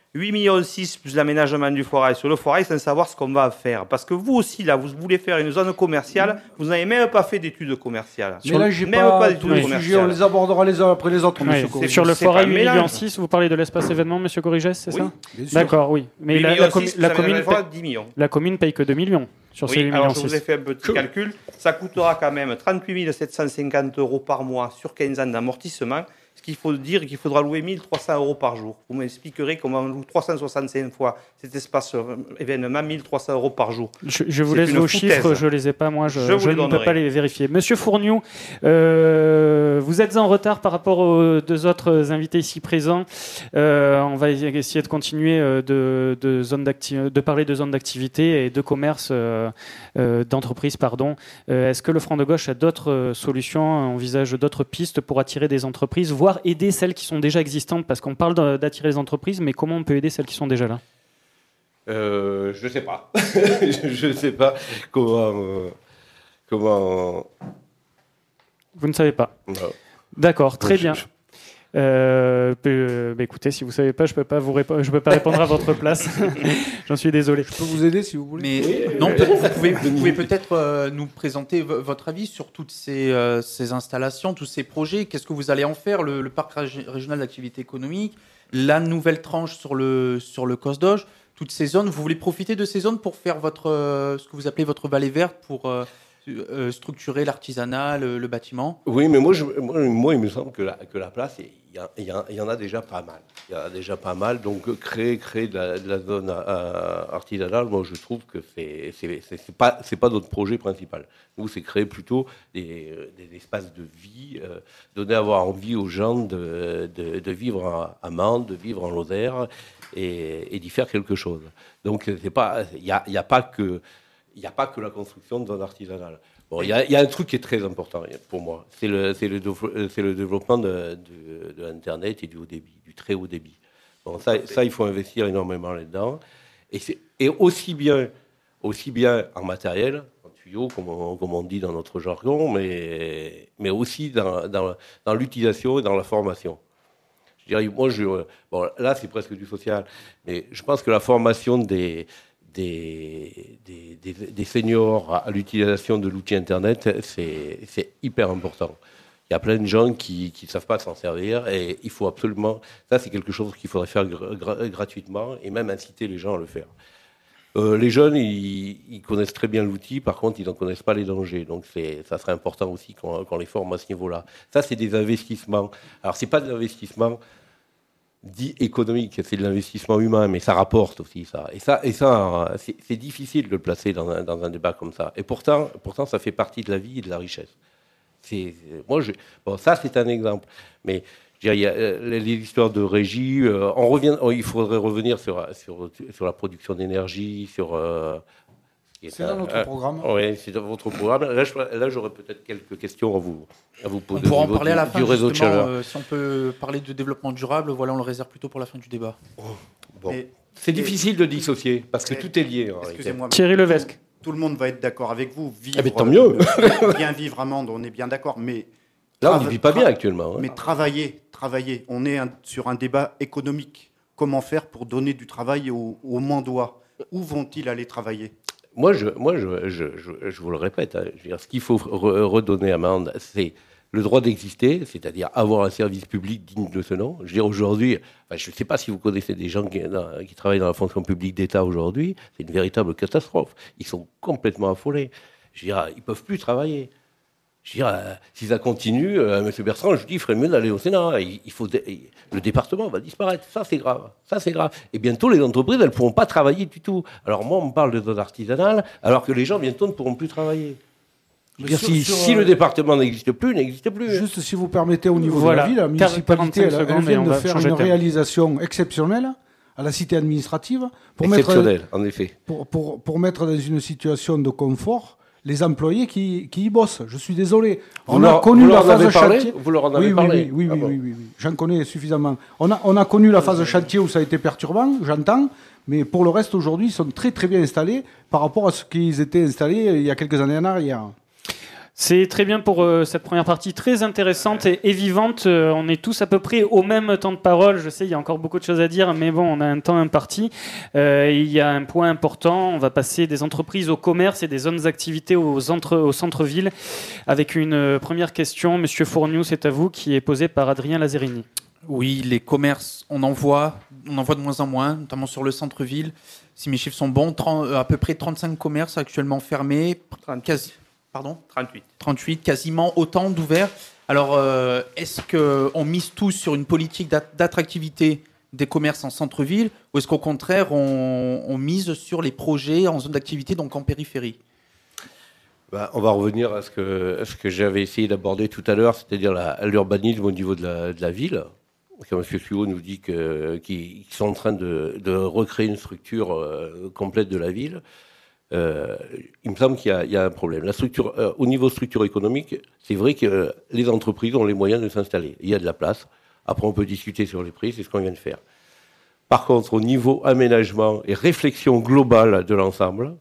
huit virgule six millions plus l'aménagement du foirail sur le foirail sans savoir ce qu'on va faire. Parce que vous aussi, là, vous voulez faire une zone commerciale, vous n'avez même pas fait d'études commerciales. Mais là, j'ai même pas, pas tous d'études les sujets, commerciales. on les abordera les uns après les autres, Ouais, monsieur c'est Corrigès. sur le c'est foirail pas le huit virgule mélange. six, vous parlez de l'espace événement, monsieur Corrigès, c'est Oui, ça Bien sûr. D'accord, oui. Mais huit la, la, virgule commu- six plus la l'aménagement commune du foirail, paye, dix millions. la commune paye que deux millions sur ces huit Oui, millions alors je vous ai six. fait un petit calcul. Ça coûtera quand même trente-huit mille sept cent cinquante euros par mois sur quinze ans d'amortissement. Ce qu'il faut dire qu'il faudra louer mille trois cents euros par jour. Vous m'expliquerez comment on loue trois cent soixante-cinq fois cet espace euh, événement, mille trois cents euros par jour. Je, je vous C'est laisse une vos foutaise. chiffres, je les ai pas, moi, je, Je vous je les ne peux donnerai. pas les vérifier. Monsieur Fourniou, euh, vous êtes en retard par rapport aux deux autres invités ici présents. Euh, on va essayer de continuer euh, de, de, zone d'acti- de parler de zones d'activité et de commerce, euh, euh, d'entreprise, pardon. Euh, est-ce que le Front de Gauche a d'autres euh, solutions, envisage d'autres pistes pour attirer des entreprises, voire aider celles qui sont déjà existantes? Parce qu'on parle de- d'attirer les entreprises, mais comment on peut aider celles qui sont déjà là? Euh, je ne sais pas. Je ne sais pas comment... euh, comment... Vous ne savez pas. non. D'accord, très Je- bien. je- Euh, euh, bah écoutez, si vous savez pas, je peux pas vous répondre, je peux pas répondre à votre place. J'en suis désolé. Je peux vous aider si vous voulez. Mais non, peut- vous pouvez, vous pouvez peut-être euh, nous présenter v- votre avis sur toutes ces, euh, ces installations, tous ces projets. Qu'est-ce que vous allez en faire, le, le parc rég- régional d'activité économique, la nouvelle tranche sur le, sur le COSDOGE, toutes ces zones. Vous voulez profiter de ces zones pour faire votre, euh, ce que vous appelez votre vallée verte, pour euh, euh, structurer l'artisanat, le, le bâtiment? Oui, mais moi, je, moi, moi, il me semble que la, que la place, il y, a- il y, a- il y en a déjà pas mal. Il y en a déjà pas mal. Donc, créer, créer de, la, de la zone euh, artisanale, moi, je trouve que c'est c'est c'est- c'est pas, c'est pas notre projet principal. Nous, c'est créer plutôt des, des espaces de vie, euh, donner avoir envie aux gens de, de, de vivre à, à Mende, de vivre en Lozère et, et d'y faire quelque chose. Donc, c'est pas, il n'y a, il y a pas que... Il n'y a pas que la construction de zones artisanales. Bon, il y, a- il y a un truc qui est très important pour moi, c'est le, c'est le, dév- c'est le développement de, de, de l'Internet et du haut débit, du très haut débit. Bon, ça, ça, il faut investir énormément là-dedans. Et, c'est- et aussi, bien, aussi bien en matériel, en tuyaux, comme on, comme on dit dans notre jargon, mais, mais aussi dans, dans, dans l'utilisation et dans la formation. Je dirais, moi, je, bon, là, c'est presque du social, mais je pense que la formation des... Des, des, des, des seniors à l'utilisation de l'outil Internet, c'est c'est hyper important. Il y a plein de gens qui ne savent pas s'en servir et il faut absolument... Ça, c'est quelque chose qu'il faudrait faire gra- gra- gratuitement et même inciter les gens à le faire. Euh, les jeunes, ils, ils connaissent très bien l'outil, par contre, ils n'en connaissent pas les dangers. Donc, c'est, ça serait important aussi qu'on, qu'on les forme à ce niveau-là. Ça, c'est des investissements. Alors, ce n'est pas des investissements dit économique, c'est de l'investissement humain, mais ça rapporte aussi ça. Et ça, et ça c'est, c'est difficile de le placer dans un, dans un débat comme ça. Et pourtant, pourtant, ça fait partie de la vie et de la richesse. C'est, moi, je, bon, ça, c'est un exemple. Mais je dirais, il y a euh, les histoires de régie. Euh, on revient, oh, il faudrait revenir sur, sur, sur la production d'énergie, sur. Euh, C'est dans notre programme. Oui, c'est dans votre programme. Là, je, là, j'aurais peut-être quelques questions à vous, à vous poser. On pourra au en niveau parler à du- la fin, du réseau de justement, chaleur. euh, si on peut parler de développement durable, voilà, on le réserve plutôt pour la fin du débat. Bon. Mais- C'est difficile de dissocier parce que Mais- tout est lié. En réalité. Excusez-moi. mais Thierry Levesque. Tout le monde va être d'accord avec vous. Vivre, Ah, mais tant mieux. euh, bien vivre à Mende, on est bien d'accord. Mais Là, on trava- ne vit pas bien tra- actuellement. hein. Mais travailler, travailler. On est un- sur un débat économique. Comment faire pour donner du travail aux, aux Mandois? Où vont-ils aller travailler? Moi, je, moi je, je, je, je vous le répète, hein, je veux dire, ce qu'il faut re- redonner à Mende, c'est le droit d'exister, c'est-à-dire avoir un service public digne de ce nom. Je veux dire, aujourd'hui, enfin, je ne sais pas si vous connaissez des gens qui, dans- qui travaillent dans la fonction publique d'État aujourd'hui, c'est une véritable catastrophe. Ils sont complètement affolés. Je veux dire, ils ne peuvent plus travailler. Je veux dire, euh, si ça continue, euh, M. Bertrand, je dis, il ferait mieux d'aller au Sénat. Il, il faut dé- il- le département va disparaître. Ça, c'est grave. Ça, c'est grave. Et bientôt, les entreprises, elles ne pourront pas travailler du tout. Alors, moi, on me parle de zone artisanale, alors que les gens, bientôt, ne pourront plus travailler. Je veux Mais dire, sur- si, sur, si euh, le département n'existe plus, il n'existe plus. Juste si vous permettez, au niveau Voilà. de la ville, la municipalité, quarante-cinq elle, elle secondes et vient on de va faire changer une de thème. réalisation exceptionnelle à la cité administrative pour mettre, Exceptionnel, en effet. pour, pour, pour mettre dans une situation de confort les employés qui, qui y bossent. Je suis désolé. Vous On leur- a connu vous la leur en phase avez parlé chantier. Vous leur en avez oui, oui, parlé oui, oui, Ah oui, bon. oui, oui, oui. J'en connais suffisamment. On a, on a connu la phase chantier où ça a été perturbant, j'entends, mais pour le reste, aujourd'hui, ils sont très très bien installés par rapport à ce qu'ils étaient installés il y a quelques années en arrière. C'est très bien pour euh, cette première partie très intéressante et, et vivante. Euh, on est tous à peu près au même temps de parole. Je sais, il y a encore beaucoup de choses à dire, mais bon, on a un temps imparti. Euh, il y a un point important. On va passer des entreprises au commerce et des zones d'activité aux entre, au centre-ville. Avec une euh, première question, Monsieur Fourniou, c'est à vous, qui est posée par Adrien Lazzarini. Oui, les commerces, on en voit, on en voit de moins en moins, notamment sur le centre-ville. Si mes chiffres sont bons, trente, à peu près trente-cinq commerces actuellement fermés, quasi, pardon, trente-huit. trente-huit, quasiment autant d'ouverts. Alors, euh, est-ce qu'on mise tous sur une politique d'attractivité des commerces en centre-ville, ou est-ce qu'au contraire, on, on mise sur les projets en zone d'activité, donc en périphérie ? Ben, on va revenir à ce que, à ce que j'avais essayé d'aborder tout à l'heure, c'est-à-dire la, l'urbanisme au niveau de la, de la ville. Quand M. Suot nous dit que, qu'ils sont en train de, de recréer une structure euh, complète de la ville, euh, il me semble qu'il y a, il y a un problème. La structure, euh, au niveau structure économique, c'est vrai que les entreprises ont les moyens de s'installer. Il y a de la place. Après, on peut discuter sur les prix, c'est ce qu'on vient de faire. Par contre, au niveau aménagement et réflexion globale de l'ensemble,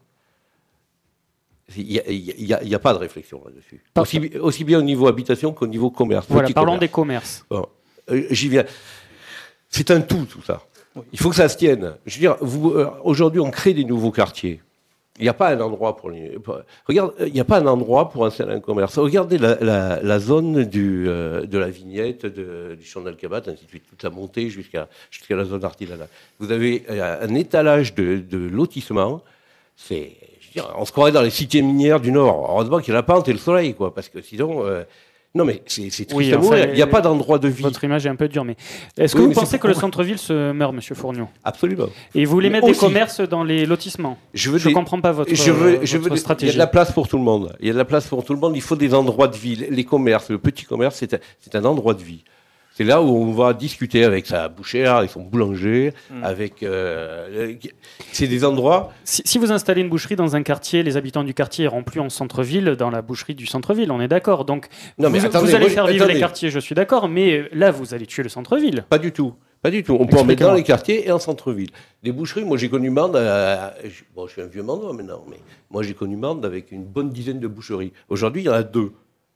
il n'y a, a, a pas de réflexion là-dessus. Aussi, aussi bien au niveau habitation qu'au niveau commerce. Voilà, parlons commerce. des commerces. Bon. J'y viens. C'est un tout, tout ça. Il faut que ça se tienne. Je veux dire, vous, euh, aujourd'hui, on crée des nouveaux quartiers. Il n'y a pas un endroit pour les. Pour, regarde, il n'y a pas un endroit pour installer un commerce. Regardez la, la, la zone du, euh, de la Vignette, de, du Champ d'Alcabat, ainsi de suite, toute la montée jusqu'à jusqu'à la zone artisanale. Vous avez euh, un étalage de, de lotissement. C'est, je veux dire, on se croirait dans les cités minières du Nord. Heureusement qu'il y a la pente et le soleil, quoi, parce que sinon. Euh, Non, mais c'est, c'est triste. Oui, enfin, il n'y a pas d'endroit de vie. Votre image est un peu dure, mais est-ce que oui, vous mais pensez que le centre-ville se meurt, Monsieur Fourniou ? Absolument. Et vous voulez mais mettre aussi, des commerces dans les lotissements ? Je ne comprends pas votre, je veux, votre je veux, stratégie. Il y a de la place pour tout le monde. Il y a de la place pour tout le monde. Il faut des endroits de vie. Les commerces, le petit commerce, c'est un, c'est un endroit de vie. C'est là où on va discuter avec sa bouchère, avec son boulanger, mmh. avec. Euh, c'est des endroits. Si, si vous installez une boucherie dans un quartier, les habitants du quartier iront plus en centre-ville, dans la boucherie du centre-ville. On est d'accord. Donc, non, mais vous, attendez, vous allez moi, faire vivre attendez. les quartiers, je suis d'accord. Mais là, vous allez tuer le centre-ville. Pas du tout. Pas du tout. On peut en mettre dans les quartiers et en centre-ville. Des boucheries, moi j'ai connu Mende. À, bon, je suis un vieux Mendois maintenant, mais moi j'ai connu Mende avec une bonne dizaine de boucheries. Aujourd'hui, il y en a deux.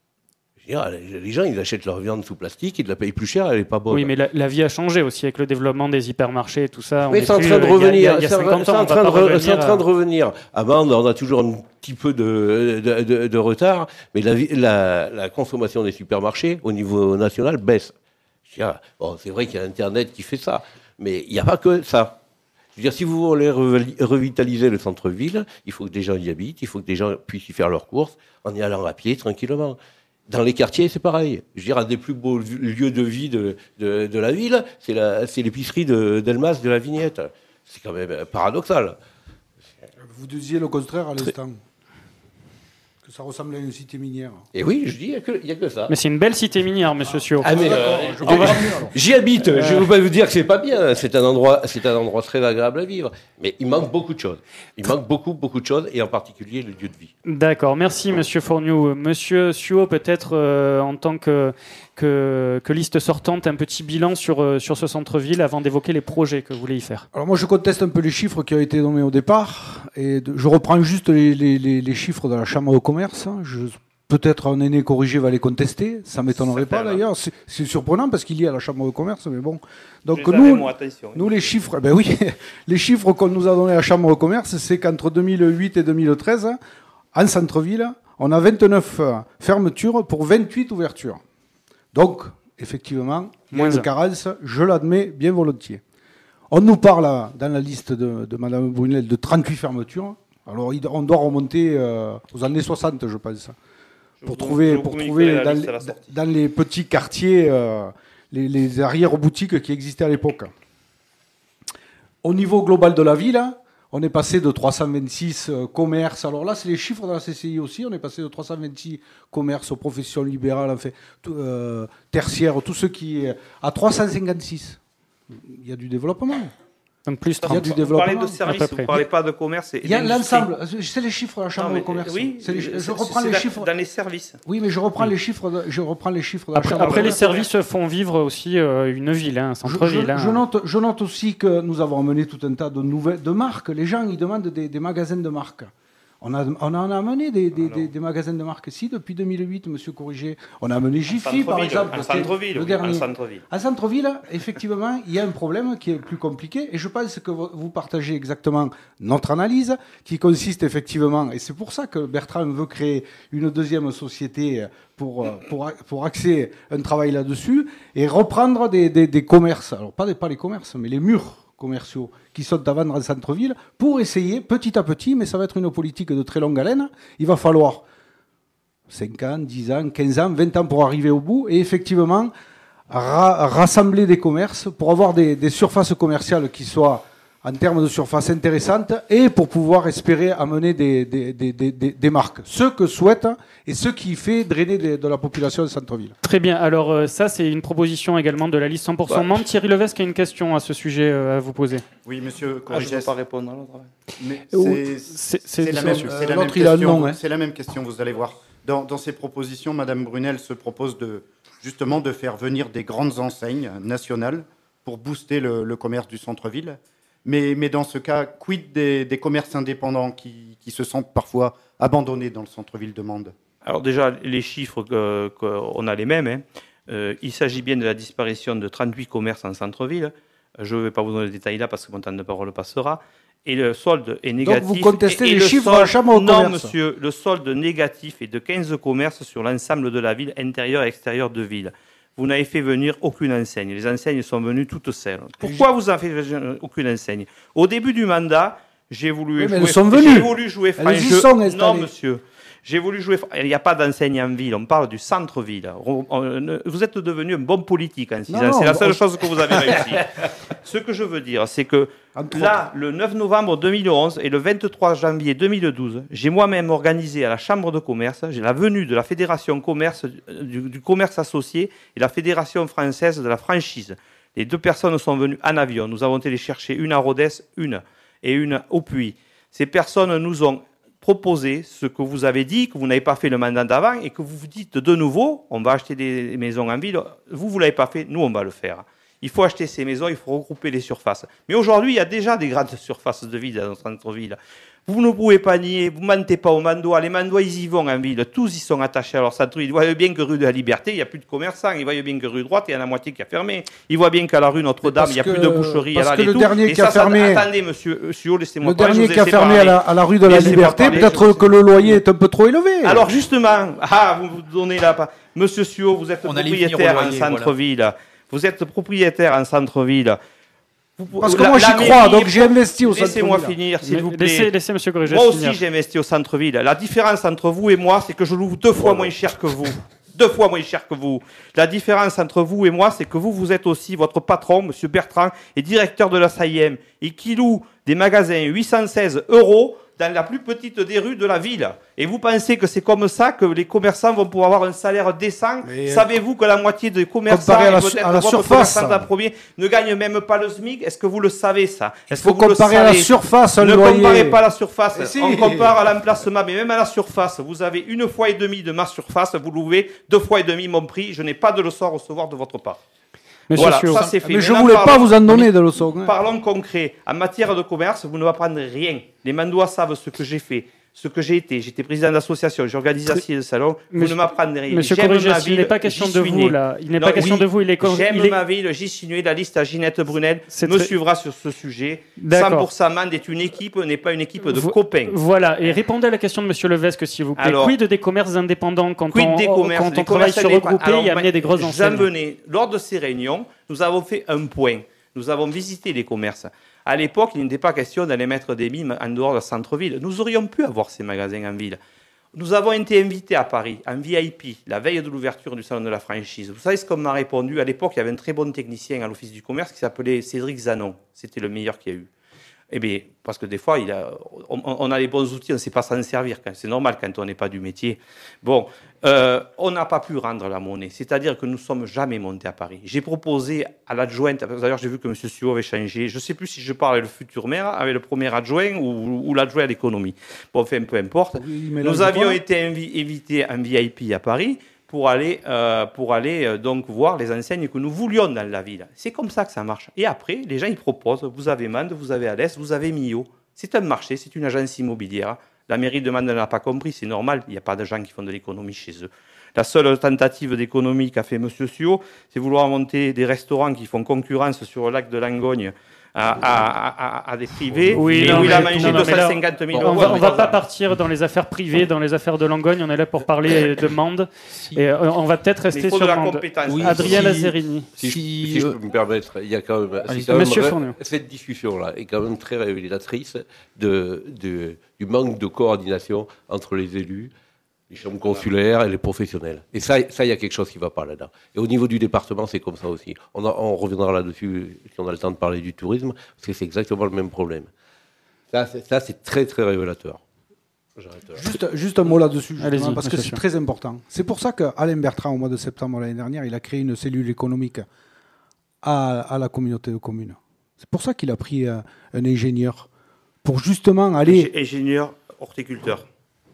Les gens, ils achètent leur viande sous plastique, ils la payent plus cher, elle n'est pas bonne. Oui, mais la, la vie a changé aussi avec le développement des hypermarchés et tout ça. Mais c'est en train de revenir. C'est en train de revenir. À Mende, on a toujours un petit peu de, de, de, de retard, mais la, la, la consommation des supermarchés au niveau national baisse. Bon, c'est vrai qu'il y a Internet qui fait ça, mais il n'y a pas que ça. Je veux dire, si vous voulez revitaliser le centre-ville, il faut que des gens y habitent, il faut que des gens puissent y faire leurs courses en y allant à pied tranquillement. Dans les quartiers, c'est pareil. Je veux dire, un des plus beaux lieux de vie de, de, de la ville, c'est, la, c'est l'épicerie de, d'Elmas de la Vignette. C'est quand même paradoxal. Vous disiez le contraire à l'instant. Que ça ressemblait à une cité minière. Et oui, je dis, il n'y a, a que ça. Mais c'est une belle cité minière, monsieur Suot. Ah, mais euh, je va... J'y habite, euh... je ne veux pas vous dire que c'est pas bien. C'est un endroit, c'est un endroit très agréable à vivre. Mais il manque beaucoup de choses. Il manque beaucoup, beaucoup de choses, et en particulier le lieu de vie. D'accord, merci monsieur Fourniou. Monsieur Suot, peut-être euh, en tant que, que, que liste sortante, un petit bilan sur, euh, sur ce centre-ville avant d'évoquer les projets que vous voulez y faire. Alors moi je conteste un peu les chiffres qui ont été donnés au départ, et de, je reprends juste les, les, les, les chiffres de la Chambre de commerce. Je, peut-être un aîné corrigé va les contester, ça ne m'étonnerait pas d'ailleurs. C'est, c'est surprenant parce qu'il y a la Chambre de commerce, mais bon. Donc nous, moi, nous les chiffres, ben oui, les chiffres qu'on nous a donnés à la Chambre de commerce, c'est qu'entre deux mille huit et deux mille treize, en centre-ville, on a vingt-neuf fermetures pour vingt-huit ouvertures. Donc, effectivement, moins de carence, je l'admets bien volontiers. On nous parle dans la liste de, de Mme Brunel de trente-huit fermetures. Alors, on doit remonter euh, aux années soixante, je pense, je pour vous, trouver, pour trouver dans, les, dans les petits quartiers euh, les, les arrière-boutiques qui existaient à l'époque. Au niveau global de la ville, on est passé de trois cent vingt-six euh, commerces. Alors là, c'est les chiffres de la C C I aussi. On est passé de trois cent vingt-six commerces aux professions libérales, en fait, tout, euh, tertiaires, tout ce qui est à trois cent cinquante-six. Il y a du développement. Donc plus il y a du développement. Vous parlez de services, vous ne parlez pas de commerce. Et il y a l'ensemble. C'est les chiffres de la Chambre de commerce. Oui, les, je c'est, reprends c'est les chiffres. Dans les services. Oui, mais je reprends oui. les chiffres. De, je reprends les chiffres de la après, Chambre. Après, de les services font vivre aussi euh, une ville, un hein, centre-ville. Je, je, hein. je, note, je note aussi que nous avons amené tout un tas de nouvelles de marques. Les gens, ils demandent des, des magasins de marques. On, a, on en a amené des, des, des, des magasins de marque. Si, depuis deux mille huit, monsieur Corrigé, on a amené Jiffy, par exemple. En centre-ville, le dernier. En centre-ville. En centre-ville, effectivement, il y a un problème qui est plus compliqué. Et je pense que vous partagez exactement notre analyse, qui consiste effectivement, et c'est pour ça que Bertrand veut créer une deuxième société pour, pour, pour axer un travail là-dessus, et reprendre des, des, des commerces. Alors, pas, des, pas les commerces, mais les murs commerciaux qui sont à vendre en centre-ville, pour essayer petit à petit, mais ça va être une politique de très longue haleine, il va falloir cinq ans, dix ans, quinze ans, vingt ans pour arriver au bout, et effectivement ra- rassembler des commerces pour avoir des, des surfaces commerciales qui soient en termes de surface intéressantes, et pour pouvoir espérer amener des, des, des, des, des marques. Ce que souhaite et ce qui fait drainer de, de la population de centre-ville. Très bien. Alors euh, ça, c'est une proposition également de la liste cent pour cent bah. membres. Thierry Levesque a une question à ce sujet euh, à vous poser. Oui, monsieur Ah, je ne Corrigès. peux pas répondre à l'autre. Mais Ou- c'est- c'est- c'est c'est- la c'est- même, euh, c'est la même l'autre, il a le question. nom, hein. C'est la même question, vous allez voir. Dans, dans ces propositions, Madame Brunel se propose de, justement de faire venir des grandes enseignes nationales pour booster le, le commerce du centre-ville. Mais, mais dans ce cas, quid des, des commerces indépendants qui, qui se sentent parfois abandonnés dans le centre-ville de Mende? Alors déjà, les chiffres, que, que, on a les mêmes. Hein. Euh, il s'agit bien de la disparition de trente-huit commerces en centre-ville. Je ne vais pas vous donner les détails là parce que mon temps de parole passera. Et le solde est négatif. Donc vous contestez et, et les le chiffres solde, à la Chambre de non, commerce. monsieur, le solde négatif est de quinze commerces sur l'ensemble de la ville, intérieure et extérieure de ville. Vous n'avez fait venir aucune enseigne. Les enseignes sont venues toutes seules. Pourquoi vous n'avez fait venir aucune enseigne? Au début du mandat, j'ai voulu, Oui, mais jouer, elles sont venues. j'ai voulu jouer franc Elles y jeu. sont installées. Non, monsieur. J'ai voulu jouer. Il n'y a pas d'enseigne en ville. On parle du centre-ville. On- on- Vous êtes devenu un bon politique en six Non, ans. non, C'est la on- seule chose que vous avez réussi. Ce que je veux dire, c'est que Entre là, le neuf novembre deux mille onze et le vingt-trois janvier deux mille douze, j'ai moi-même organisé à la Chambre de commerce, j'ai la venue de la Fédération commerce, du, du commerce associé et la Fédération française de la franchise. Les deux personnes sont venues en avion. Nous avons été les chercher, une à Rodez, une et une au Puy. Ces personnes nous ont proposé ce que vous avez dit, que vous n'avez pas fait le mandat d'avant et que vous vous dites de nouveau, on va acheter des maisons en ville. Vous, vous ne l'avez pas fait, nous, on va le faire. Il faut acheter ces maisons, il faut regrouper les surfaces. Mais aujourd'hui, il y a déjà des grandes surfaces de ville dans notre centre-ville. Vous ne pouvez pas nier, vous ne mentez pas aux Mandois. Les Mandois, ils y vont en ville. Tous, ils sont attachés à leur centre-ville. Ils voient bien que rue de la Liberté, il n'y a plus de commerçants. Ils voient bien que rue droite, il y en a la moitié qui a fermé. Ils voient bien qu'à la rue Notre-Dame, il n'y a que- plus de boucherie. parce à la- que et le tout. dernier Et qui a ça, ça- fermé- Attendez, monsieur Sio, laissez-moi Le parler. dernier je vous qui a ai fermé à séparé. la, à la rue de la Laissez-moi Liberté, parler, peut-être je- que le loyer est un peu trop élevé. Alors justement, ah, vous vous donnez là, monsieur Suot, vous êtes On allait venir au propriétaire en loyer, centre-ville. Vous êtes propriétaire en centre-ville. Vous- Parce que la- moi j'y la crois, mairie- donc j'ai investi au Laissez-moi centre-ville. finir, s'il vous plaît. Laissez, laissez Monsieur Corrigès Moi finir. aussi, j'ai investi au centre-ville. La différence entre vous et moi, c'est que je loue deux fois moins cher que vous. Deux fois moins cher que vous. La différence entre vous et moi, c'est que vous, vous êtes aussi, votre patron, Monsieur Bertrand, est directeur de la S A I M et qui loue des magasins huit cent seize euros dans la plus petite des rues de la ville. Et vous pensez que c'est comme ça que les commerçants vont pouvoir avoir un salaire décent? Mais, euh, Savez-vous que la moitié des commerçants, comparé à la et su- peut-être à la votre surface. commerçant en premier, ne gagnent même pas le SMIC? Est-ce que vous le savez, ça? Il Est-ce faut que vous le comparer à la savez? surface, un Ne loyer. comparez pas la surface. Mais si. On compare à l'emplacement, mais même à la surface. Vous avez une fois et demie de ma surface, vous louez deux fois et demi mon prix. Je n'ai pas de leçon à recevoir de votre part. Monsieur Voilà, Suot. ça c'est fait. Mais je Maintenant, voulais pas parlons- vous en donner de leçons. hein. Parlons concret. En matière de commerce, vous ne m'apprendrez rien. Les Mandois savent ce que j'ai fait, ce que j'ai été. J'étais président d'association, j'ai organisé assis de salon. Vous Monsieur- ne m'apprendrez rien. Monsieur J'aime Corrigès, ma il ville, n'est pas question j'y de suis vous né. là. Il n'est Non, pas question oui, de vous. Il est con- J'aime il est- ma ville, j'y suis né. La liste à Ginette Brunel C'est me très- suivra sur ce sujet. D'accord. cent pour cent Mende est une équipe, n'est pas une équipe de Vo- copains. Voilà, et répondez à la question de Monsieur Levesque, s'il vous plaît. Alors, Quid des commerces indépendants quand Quid on, des commerces, quand des on travaille commerces sur indépendants. regrouper Alors, et amener des grosses J'en enseignes? venais, lors de ces réunions, nous avons fait un point. Nous avons visité les commerces. À l'époque, il n'était pas question d'aller mettre des mimes en dehors de centre-ville. Nous aurions pu avoir ces magasins en ville. Nous avons été invités à Paris, en V I P, la veille de l'ouverture du salon de la franchise. Vous savez ce qu'on m'a répondu? À l'époque, il y avait un très bon technicien à l'office du commerce qui s'appelait Cédric Zanon. C'était le meilleur qu'il y a eu. Eh bien, parce que des fois, il a, on, on a les bons outils, on ne sait pas s'en servir. C'est normal quand on n'est pas du métier. Bon, euh, on n'a pas pu rendre la monnaie. C'est-à-dire que nous ne sommes jamais montés à Paris. J'ai proposé à l'adjointe, d'ailleurs j'ai vu que M. Suot avait changé, je ne sais plus si je parle avec le futur maire, avec le premier adjoint ou, ou l'adjoint à l'économie. Bon, enfin, peu importe. Oui, mais Nous là, avions je été invi- invités en V I P à Paris pour aller, euh, pour aller euh, donc voir les enseignes que nous voulions dans la ville. C'est comme ça que ça marche. Et après, les gens ils proposent, vous avez Mende, vous avez Alès, vous avez Mio. C'est un marché, c'est une agence immobilière. La mairie de Mende n'a pas compris, c'est normal, il n'y a pas de gens qui font de l'économie chez eux. La seule tentative d'économie qu'a fait M. Suot, c'est vouloir monter des restaurants qui font concurrence sur le lac de Langogne à, à, à, à des privés, oui, et non, où il a mais, mangé non, non, deux cent cinquante mille euros. On va, on va pas partir dans les affaires privées, dans les affaires de Langogne, on est là pour parler de Mende, Si. et euh, on va peut-être rester sur Mende. Oui, Adrien si- Lazzarini. Si, je- Si, si je euh, peux me permettre, il y a quand même, Allez, c'est quand même Monsieur vrai- Fournier. cette discussion-là est quand même très révélatrice de, de- du manque de coordination entre les élus, les chambres consulaires et les professionnels. Et ça, ça, il y a quelque chose qui ne va pas là-dedans. Et au niveau du département, c'est comme ça aussi. On, a- on reviendra là-dessus si on a le temps de parler du tourisme, parce que c'est exactement le même problème. Ça, c'est, ça, c'est très, très révélateur. J'arrête là. Juste, juste un mot là-dessus, justement, Allez-y, parce que monsieur c'est Fion. très important. C'est pour ça qu'Alain Bertrand, au mois de septembre l'année dernière, il a créé une cellule économique à, à la communauté de communes. C'est pour ça qu'il a pris euh, un ingénieur, pour justement aller... Ingénieur, horticulteur.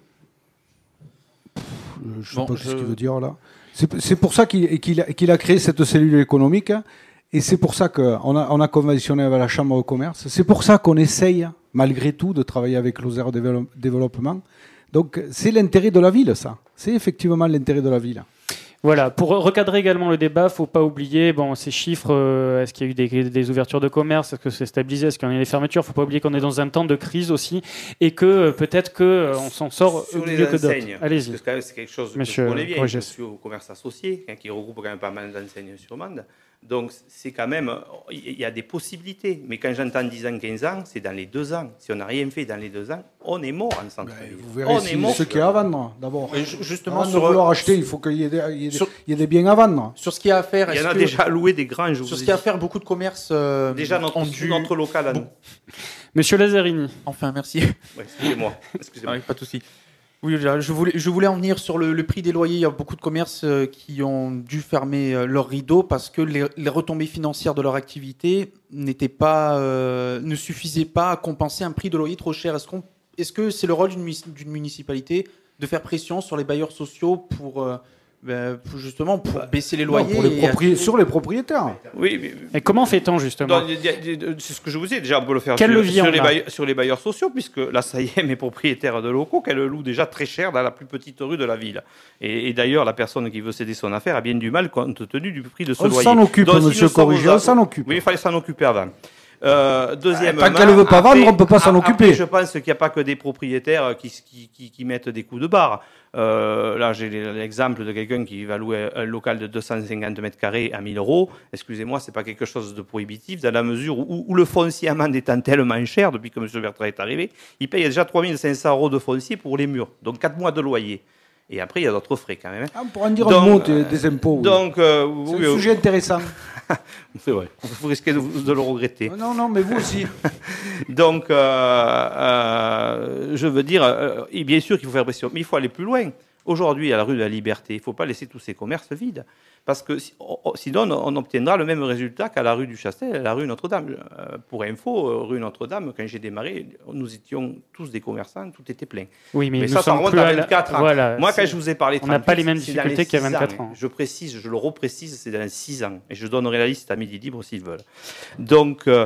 Je ne sais Bon, pas je- ce qu'il veut dire là. C'est c'est pour ça qu'il qu'il a, qu'il a créé cette cellule économique, et c'est pour ça qu'on a, on a conventionné avec la Chambre de commerce. C'est pour ça qu'on essaye, malgré tout, de travailler avec l'Oser Dévelop- Développement. Donc c'est l'intérêt de la ville, ça. C'est effectivement l'intérêt de la ville. Voilà, pour recadrer également le débat, il ne faut pas oublier bon, ces chiffres, euh, est-ce qu'il y a eu des, des ouvertures de commerce, est-ce que c'est stabilisé, est-ce qu'il y en a eu des fermetures, il ne faut pas oublier qu'on est dans un temps de crise aussi, et que euh, peut-être qu'on euh, s'en sort Sur mieux les que d'autres. enseignes, Allez-y. parce que quand même, c'est quelque chose que Monsieur je connais bien. Je Corrigès. suis au commerce associé, hein, qui regroupe quand même pas mal d'enseignes sur Mende. Donc, c'est quand même, il y a des possibilités. Mais quand j'entends dix ans, quinze ans, c'est dans les deux ans. Si on n'a rien fait dans les deux ans, on est mort en centre-ville. Vous verrez On si est mort. ce qu'il y a à vendre, d'abord. Et ju- justement, Avant de sur, vouloir acheter, il faut qu'il y ait des, il y ait des- sur- il y ait des biens à vendre. sur ce qu'il y a à faire, Il y en est-ce a que- déjà loué des grands, je vous sur ce ai qu'il y a à dit. faire, beaucoup de commerces euh, Déjà, notre, ont sur dû... notre local à nous. Bon. Monsieur Lazzarini. Enfin, merci. Ouais, excusez-moi. excusez-moi. Ah oui, pas de souci. Oui, je voulais, je voulais en venir sur le, le prix des loyers. Il y a beaucoup de commerces euh, qui ont dû fermer euh, leurs rideaux parce que les, les retombées financières de leur activité n'étaient pas, euh, ne suffisaient pas à compenser un prix de loyer trop cher. Est-ce qu'on, est-ce que c'est le rôle d'une, munici- d'une municipalité de faire pression sur les bailleurs sociaux pour, euh, ben, pour justement pour baisser les Non, loyers pour les et- propri- sur les propriétaires. Oui, mais, Et comment fait-on justement dans- il y a- il y a- c'est ce que je vous ai déjà, on peut le faire Quel sur, levier sur on les a bailleurs, sur les bailleurs sociaux, puisque la S A I M est propriétaire de locaux qu'elle loue déjà très cher dans la plus petite rue de la ville. Et, et d'ailleurs, la personne qui veut céder son affaire a bien du mal compte tenu du prix de ce On loyer. s'en occupe, Donc, si monsieur nous sommes Corrigé, aux- on s'en occupe. Oui, il fallait s'en occuper avant. Euh, deuxièmement, Tant qu'elle ne veut pas après- vendre, on ne peut pas s'en après, occuper. Je pense qu'il n'y a pas que des propriétaires qui, qui, qui, qui mettent des coups de barre. Euh, là, j'ai l'exemple de quelqu'un qui va louer un local de deux cent cinquante mètres carrés à mille euros. Excusez-moi, c'est pas quelque chose de prohibitif dans la mesure où, où le foncier à Mende étant tellement cher depuis que M. Bertrand est arrivé, il paye déjà trois mille cinq cents euros de foncier pour les murs, donc quatre mois de loyer. Et après, il y a d'autres frais quand même. hein. Ah, on pourra en dire Donc, un mot des, des impôts. oui. Donc, euh, C'est oui, un euh, sujet intéressant. C'est vrai. vous risquez de, de le regretter. Non, non, mais vous aussi. Donc, euh, euh, je veux dire, euh, et bien sûr qu'il faut faire pression, mais il faut aller plus loin. Aujourd'hui, à la rue de la Liberté, il ne faut pas laisser tous ces commerces vides, parce que si- oh, oh, sinon, on obtiendra le même résultat qu'à la rue du Chastel, à la rue Notre-Dame. Euh, pour info, euh, rue Notre-Dame, quand j'ai démarré, nous étions tous des commerçants, tout était plein. Oui, mais, Mais nous ça, ça sommes remonte plus à à la- vingt-quatre ans. Voilà, Moi, quand c'est- je vous ai parlé on n'a pas les mêmes c'est dans difficultés qu'il y a six vingt-quatre ans. Je précise, je le reprécise, c'est dans six ans. Et je donnerai la liste à Midi Libre s'ils veulent. Donc, euh,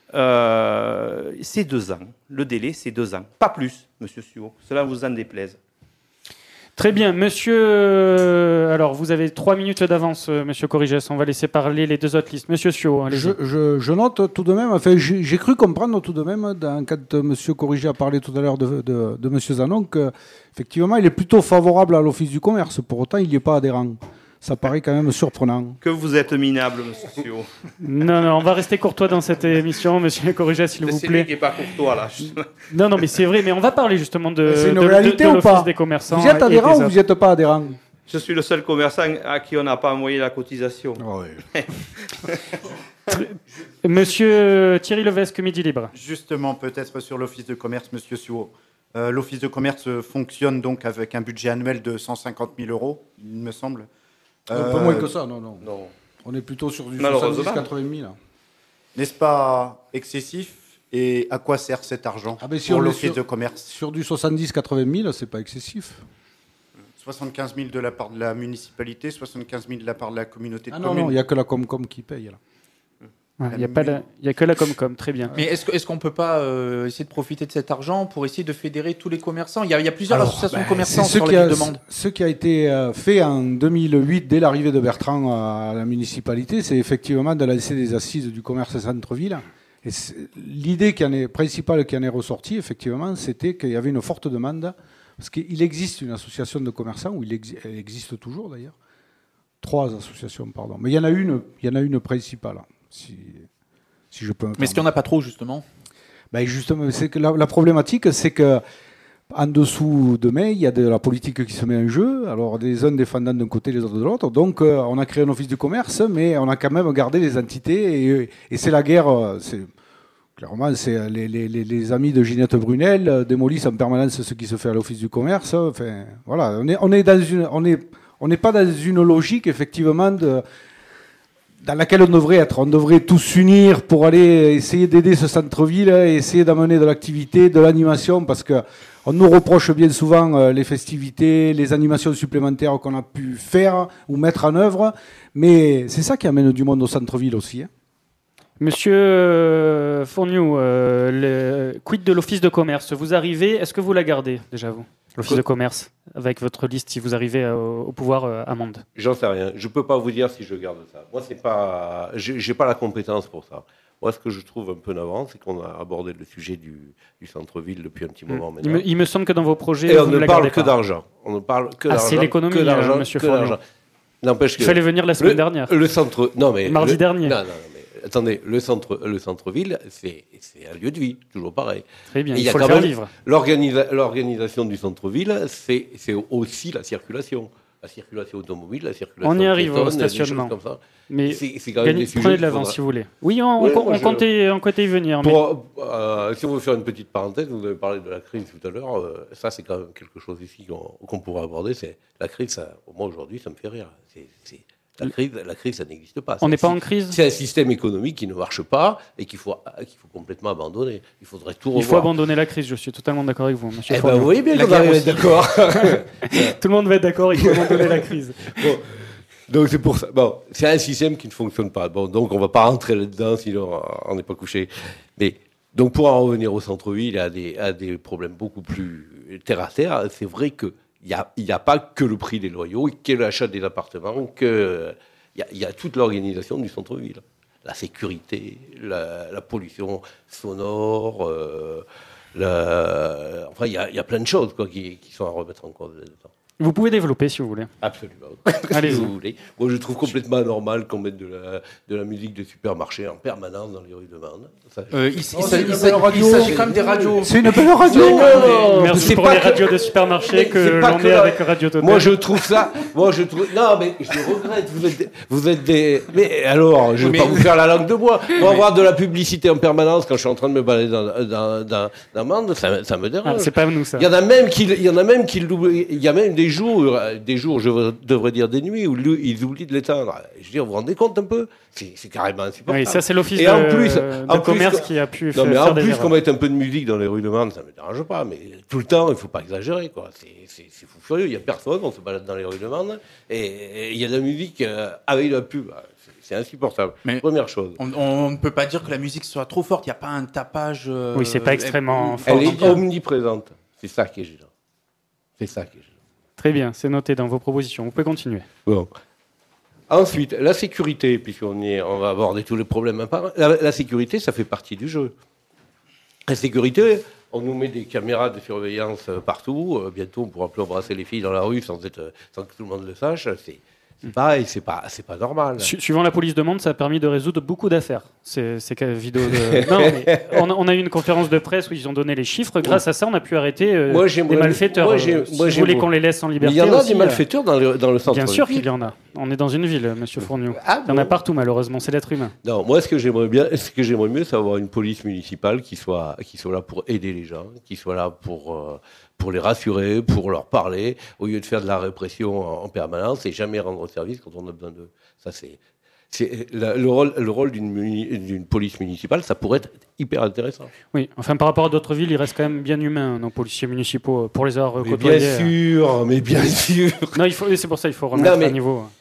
euh, c'est deux ans. Le délai, c'est deux ans. Pas plus, monsieur Suot. Cela vous en déplaise. Très bien, monsieur. euh, Alors, vous avez trois minutes d'avance, euh, monsieur Corrigès. On va laisser parler les deux autres listes. Monsieur Suot, allez-y. Je, je- je note tout de même, enfin, j'ai j'ai cru comprendre tout de même, dans- quand M. Corrigé a parlé tout à l'heure de, de, de M. Zanon, qu'effectivement, il est plutôt favorable à l'Office du commerce. Pour autant, il n'y est pas adhérent. Ça paraît quand même surprenant. Que vous êtes minable, monsieur Suot. Non, non, on va rester courtois dans cette émission, monsieur Corrigès, s'il vous C'est lui plaît. qui n'est pas courtois, là. justement. Non, non, mais c'est vrai, mais on va parler justement de, C'est une de- de- réalité de ou l'Office pas des commerçants. Vous êtes et adhérent des ou autres. vous n'êtes pas adhérent? Je suis le seul commerçant à qui on n'a pas envoyé la cotisation. Monsieur Thierry Levesque, Midi Libre. Justement, peut-être sur l'Office de commerce, Monsieur Suot. Euh, L'Office de commerce fonctionne donc avec un budget annuel de cent cinquante mille euros, il me semble. Un Euh, peu moins que ça, non, non. Non. On est plutôt sur du Malheureusement. soixante-dix à quatre-vingt mille. N'est-ce pas excessif? Et à quoi sert cet argent Ah ben, si pour on est l'Office sur- de commerce? Sur du soixante-dix à quatre-vingt mille, c'est pas excessif. soixante-quinze mille de la part de la municipalité, soixante-quinze mille de la part de la communauté de Ah non, communes. non, il n'y a que la Comcom qui paye. Là. Il n'y a, pas la- y a que la Comcom, très bien. Mais est-ce, que- est-ce qu'on ne peut pas euh, essayer de profiter de cet argent pour essayer de fédérer tous les commerçants? Il y a, il y a plusieurs Alors, associations ben, de commerçants c'est ce sur qui la a- demande. Ce qui a été euh, fait en deux mille huit, dès l'arrivée de Bertrand à la municipalité, c'est effectivement de lancer des assises du commerce centre-ville. Et c'est- l'idée qui en est, principale qui en est ressortie, effectivement, c'était qu'il y avait une forte demande, parce qu'il existe une association de commerçants, où il exi- elle existe toujours d'ailleurs, trois associations, pardon. Mais il y en a une, il y en a une principale, si, si je peux me Mais est-ce qu'il n'y en a pas trop, justement? Ben justement, c'est que la, la problématique, c'est que en dessous de mai, il y a de la politique qui se met en jeu. Alors, les uns défendant d'un côté, les autres de l'autre. Donc, euh, on a créé un office du commerce, mais on a quand même gardé les entités. Et, et c'est la guerre. euh, C'est, clairement, c'est les, les, les, les amis de Ginette Brunel euh, démolissent en permanence ce qui se fait à l'office du commerce. Enfin, voilà, on est, on est dans une, on est, on n'est pas dans une logique effectivement de dans laquelle on devrait être. On devrait tous s'unir pour aller essayer d'aider ce centre-ville, essayer d'amener de l'activité, de l'animation, parce que on nous reproche bien souvent euh, les festivités, les animations supplémentaires qu'on a pu faire ou mettre en œuvre, mais c'est ça qui amène du monde au centre-ville aussi. Hein. Monsieur euh, Fourniou, euh, le, quid de l'office de commerce? Vous arrivez, est-ce que vous la gardez déjà, vous, l'office de commerce, avec votre liste, si vous arrivez à- au pouvoir euh, à Mende? J'en sais rien. Je peux pas vous dire si je garde ça. Moi, c'est pas, j'ai j'ai pas la compétence pour ça. Moi, ce que je trouve un peu navrant, c'est qu'on a abordé le sujet du, du centre-ville depuis un petit moment il maintenant. me, il me semble que dans vos projets, Et on vous ne ne la parle gardez que pas. d'argent. On ne parle que Ah, d'argent. c'est l'économie, que d'argent, euh, monsieur que Fournier. d'argent. N'empêche que Il fallait venir la semaine le, dernière. Le centre, non mais Mardi le- dernier. Non, non, non, mais attendez, le centre, le centre-ville, c'est c'est un lieu de vie, toujours pareil. Très bien, Et il y a faut le quand faire même- vivre. L'organisa- L'organisation du centre-ville, c'est c'est aussi la circulation. La circulation automobile, la circulation On y arrive au piétonne, des choses stationnement. comme ça. Mais C'est c'est quand même gagnez- des sujets prenez de qu'il l'avance faudra- si vous voulez. Oui, on, Ouais, on- moi, on je- comptait, on comptait y venir. mais- Pour, euh, si on veut faire une petite parenthèse, vous avez parlé de la crise tout à l'heure. euh, ça, c'est quand même quelque chose ici qu'on qu'on pourrait aborder. C'est la crise. Ça, moi aujourd'hui, ça me fait rire. C'est, c'est- la crise, la crise, ça n'existe pas. On C'est n'est pas un en sy- crise. C'est un système économique qui ne marche pas et qu'il faut, qu'il faut complètement abandonner. Il faudrait tout revoir. Il faut abandonner la crise, je suis totalement d'accord avec vous, monsieur Eh ben, Fournier. vous voyez bien La qu'on guerre arrive à aussi. être d'accord. Tout le monde va être d'accord, il faut abandonner la crise. Bon. Donc c'est pour ça. Bon, c'est un système qui ne fonctionne pas. Bon, donc on va pas rentrer là-dedans sinon on n'est pas couché. Mais donc pour en revenir au centre-ville, à des, à des problèmes beaucoup plus terre à terre, c'est vrai que il y a, il y a pas que le prix des loyaux, que l'achat des appartements, que il y a, il y a toute l'organisation du centre-ville, la sécurité, la, la pollution sonore, euh, la- enfin il y a, il y a plein de choses quoi qui, qui sont à remettre en cause là-dedans. Vous pouvez développer si vous voulez. Absolument. Allez-y. Si vous voulez. Moi, je trouve complètement anormal qu'on mette de la, de la musique de supermarché en permanence dans les rues de Mende. Ça, je- Euh, il il Oh, s'agit c'est une il belle s'agit- radio. il s'agit quand même des radios. C'est une belle radio. Non, non, Merci c'est pour pas les que- radios de supermarché Mais que c'est pas l'on que est la- avec Radio Totem. Moi, je trouve ça. Moi, je trouve. Non, mais je regrette. Vous êtes, des- vous êtes des. Mais alors, je ne vais Mais- pas vous faire la langue de bois. Moi, avoir de la publicité en permanence quand je suis en train de me balader dans, dans, dans, dans Mende, ça, ça me Ah, dérange. c'est pas nous ça. Il y en a même qui, il y en a même qui l'oublient. Il y a même des jours, des jours, je devrais dire des nuits, où lui, ils oublient de l'éteindre. Je veux dire, vous vous rendez compte un peu? C'est c'est carrément insupportable. Oui, ça c'est l'office Et de, en plus- de en plus commerce que- qui a pu Non, faire, mais faire en des plus erreurs. qu'on mette un peu de musique dans les rues de Mende, ça me dérange pas. Mais tout le temps, il faut pas exagérer, quoi. C'est c'est- c'est fou furieux. Il y a personne, on se balade dans les rues de Mende, et et il y a de la musique euh, avec de la pub. C'est- C'est insupportable. Mais- Première chose. On, on ne peut pas dire que la musique soit trop forte. Il n'y a pas un tapage. euh, Oui, c'est pas extrêmement euh, fort. Elle non est plus. omniprésente. C'est ça qui est gênant. C'est ça qui est gênant. Très bien, c'est noté dans vos propositions. Vous pouvez continuer. Bon. Ensuite, la sécurité, puisqu'on y est, on va aborder tous les problèmes un par un. La, la sécurité, ça fait partie du jeu. La sécurité, on nous met des caméras de surveillance euh, partout. Euh, bientôt, on pourra plus embrasser les filles dans la rue sans, être, sans que tout le monde le sache. C'est c'est pareil, c'est pas, c'est pas normal. Su- suivant la police de Mende, ça a permis de résoudre beaucoup d'affaires. Ces, ces cas- vidéos de... Non, mais on, a, on a eu une conférence de presse où ils ont donné les chiffres. Grâce à ça, on a pu arrêter euh, Moi, j'aimerais- des malfaiteurs. moi, j'ai- Euh, si moi, vous j'ai- voulez qu'on les laisse en Mais liberté il y en a aussi, des euh, malfaiteurs dans le, dans le centre. Bien sûr qu'il y en a. On est dans une ville, monsieur Fourniou. Ah Il y en a bon partout, malheureusement. C'est l'être humain. Non, moi, ce que j'aimerais bien, ce que j'aimerais mieux, c'est avoir une police municipale qui soit, qui soit là pour aider les gens, qui soit là pour, euh, pour les rassurer, pour leur parler, au lieu de faire de la répression en, en permanence et jamais rendre service quand on a besoin d'eux. Ça, c'est, c'est la- le rôle, le rôle d'une, muni- d'une police municipale, ça pourrait être hyper intéressant. Oui, enfin, par rapport à d'autres villes, ils restent quand même bien humains, nos policiers municipaux, pour les avoir Mais côtoyés. bien sûr, mais bien sûr. Non, il faut, c'est pour ça qu'il faut remettre Non, mais- à niveau.